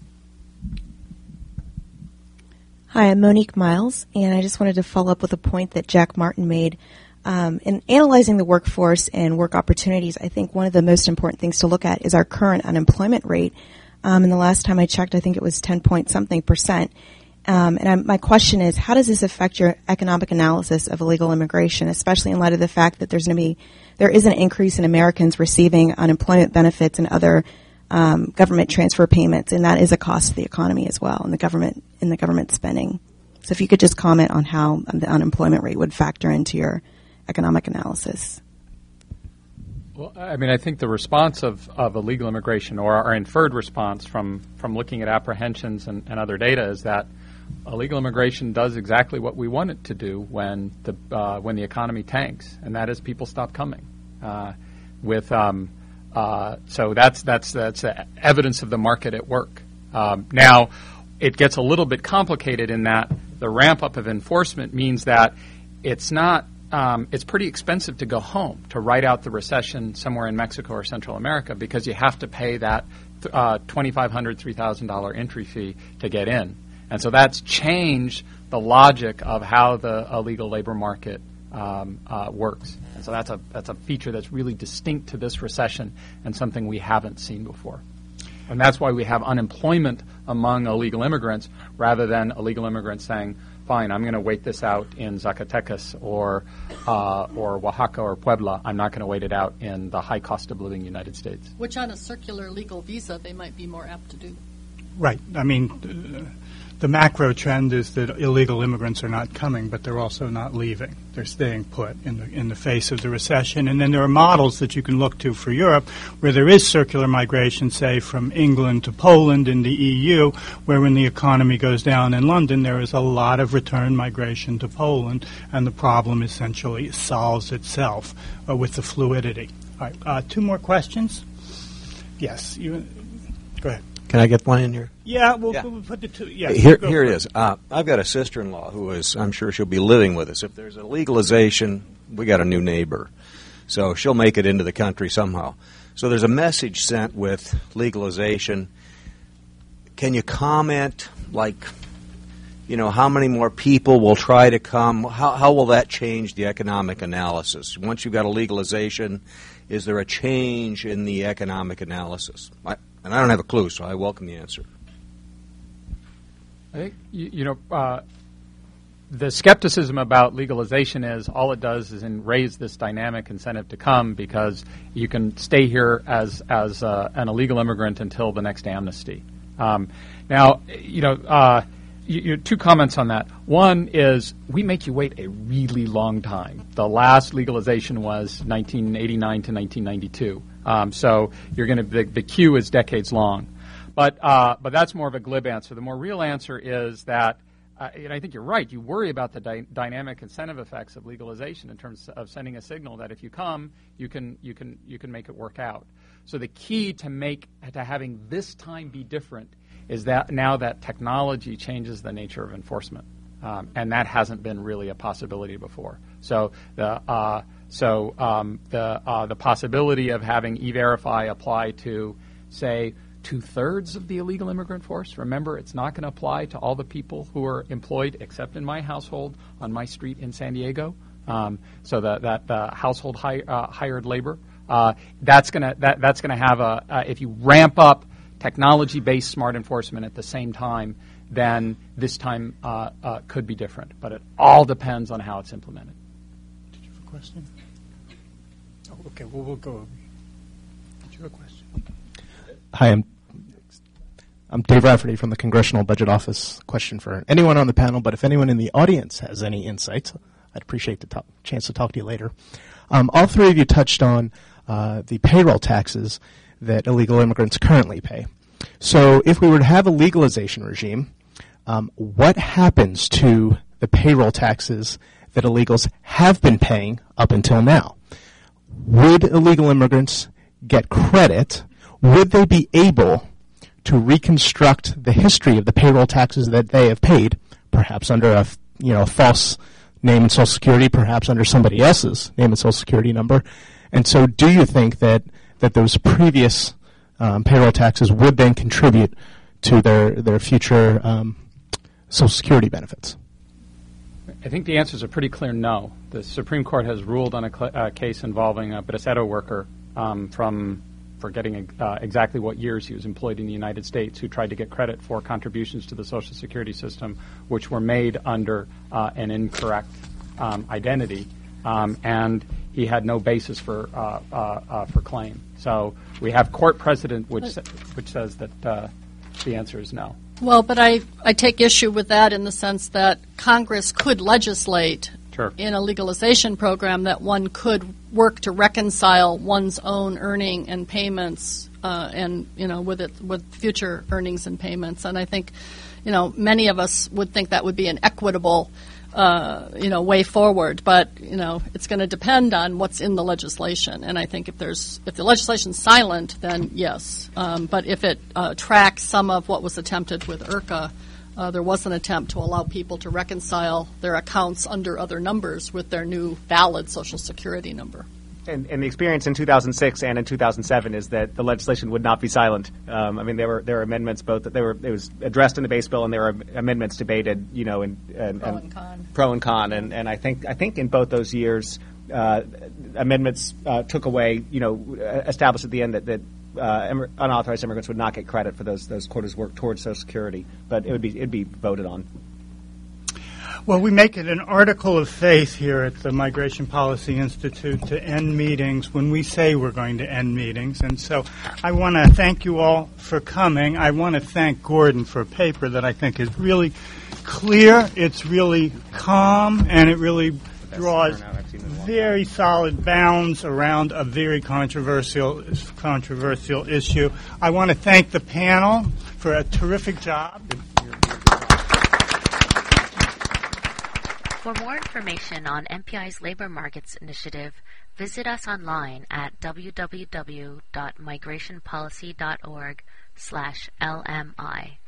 Hi, I'm Monique Miles, and I just wanted to follow up with a point that Jack Martin made. Um, in analyzing the workforce and work opportunities, I think one of the most important things to look at is our current unemployment rate. Um, and the last time I checked, I think it was ten point something percent. Um, and I'm, my question is, how does this affect your economic analysis of illegal immigration, especially in light of the fact that there's going to be there is an increase in Americans receiving unemployment benefits and other Um, government transfer payments, and that is a cost to the economy as well, and the government in the government spending. So if you could just comment on how the unemployment rate would factor into your economic analysis. Well, I mean, I think the response of, of illegal immigration, or our inferred response from, from looking at apprehensions and, and other data, is that illegal immigration does exactly what we want it to do when the uh, when the economy tanks, and that is people stop coming. Uh, with um, Uh, so that's that's that's uh, evidence of the market at work. Um, now, it gets a little bit complicated in that the ramp up of enforcement means that it's not um, it's pretty expensive to go home to ride out the recession somewhere in Mexico or Central America, because you have to pay that uh, twenty-five hundred dollars, three thousand dollars entry fee to get in, and so that's changed the logic of how the illegal labor market Um, uh, works. And so that's a that's a feature that's really distinct to this recession and something we haven't seen before. And that's why we have unemployment among illegal immigrants rather than illegal immigrants saying, fine, I'm going to wait this out in Zacatecas or uh, or Oaxaca or Puebla. I'm not going to wait it out in the high cost of living United States. Which on a circular legal visa they might be more apt to do. Right. I mean, uh, the macro trend is that illegal immigrants are not coming, but they're also not leaving. They're staying put in the in the face of the recession. And then there are models that you can look to for Europe where there is circular migration, say, from England to Poland in the E U, where when the economy goes down in London, there is a lot of return migration to Poland, and the problem essentially solves itself uh, with the fluidity. All right. Uh, two more questions? Yes. You, go ahead. Can I get one in here? Yeah, we'll, yeah. we'll put the two. Yeah, here, here it is. Uh, I've got a sister-in-law who is, I'm sure she'll be living with us. If there's a legalization, we got a new neighbor. So she'll make it into the country somehow. So there's a message sent with legalization. Can you comment, like, you know, how many more people will try to come? How, how will that change the economic analysis? Once you've got a legalization, is there a change in the economic analysis? I, And I don't have a clue, so I welcome the answer. I think, you, you know, uh, the skepticism about legalization is all it does is in raise this dynamic incentive to come, because you can stay here as, as uh, an illegal immigrant until the next amnesty. Um, now, you know, uh, you, you, two comments on that. One is we make you wait a really long time. The last legalization was nineteen eighty-nine to nineteen ninety-two. Um, so you're going to the, the queue is decades long, but uh, but that's more of a glib answer. The more real answer is that, uh, and I think you're right. You worry about the dy- dynamic incentive effects of legalization in terms of sending a signal that if you come, you can you can you can make it work out. So the key to make to having this time be different is that now that technology changes the nature of enforcement, um, and that hasn't been really a possibility before. So the uh, So um, the uh, the possibility of having E-Verify apply to, say, two-thirds of the illegal immigrant force. Remember, it's not going to apply to all the people who are employed, except in my household, on my street in San Diego. Um, so that that the household hi- uh, hired labor, uh, that's going to that that's going to have a uh, if you ramp up technology-based smart enforcement at the same time, then this time uh, uh, could be different. But it all depends on how it's implemented. question? Oh, okay, well, we'll go. Did you have a question? Hi, I'm, I'm Dave Rafferty from the Congressional Budget Office. Question for anyone on the panel, but if anyone in the audience has any insights, I'd appreciate the top, chance to talk to you later. Um, all three of you touched on uh, the payroll taxes that illegal immigrants currently pay. So if we were to have a legalization regime, um, what happens to the payroll taxes that illegals have been paying up until now? Would illegal immigrants get credit? Would they be able to reconstruct the history of the payroll taxes that they have paid, perhaps under a you know a false name and social security, perhaps under somebody else's name and social security number? And so, do you think that that those previous um, payroll taxes would then contribute to their their future um, social security benefits? I think the answer is a pretty clear no. The Supreme Court has ruled on a cl- uh, case involving a Bracero worker um, from forgetting uh, exactly what years he was employed in the United States, who tried to get credit for contributions to the Social Security system, which were made under uh, an incorrect um, identity, um, and he had no basis for uh, uh, uh, for claim. So we have court precedent which sa- which says that uh, the answer is no. Well, but I, I take issue with that in the sense that Congress could legislate Sure. in a legalization program that one could work to reconcile one's own earning and payments uh, and, you know, with it with future earnings and payments. And I think, you know, many of us would think that would be an equitable, uh, you know, way forward. But, you know, it's going to depend on what's in the legislation. And I think if there's if the legislation's silent, then yes. Um, but if it uh, tracks some of what was attempted with IRCA, Uh, there was an attempt to allow people to reconcile their accounts under other numbers with their new valid Social Security number. And, and the experience in two thousand six and in two thousand seven is that the legislation would not be silent. Um, I mean, there were there were amendments both that they were it was addressed in the base bill, and there were amendments debated, you know, in, and, Pro and, and con. Pro and con, and, and I think I think in both those years, uh, amendments uh, took away, you know, established at the end that. that Uh, im- unauthorized immigrants would not get credit for those those quarters' work towards Social Security, but it would be it'd be voted on. Well, we make it an article of faith here at the Migration Policy Institute to end meetings when we say we're going to end meetings. And so I want to thank you all for coming. I want to thank Gordon for a paper that I think is really clear, it's really calm, and it really draws very solid bounds around a very controversial controversial issue. I want to thank the panel for a terrific job. For more information on M P I's Labor Markets Initiative, visit us online at w w w dot migration policy dot org slash L M I.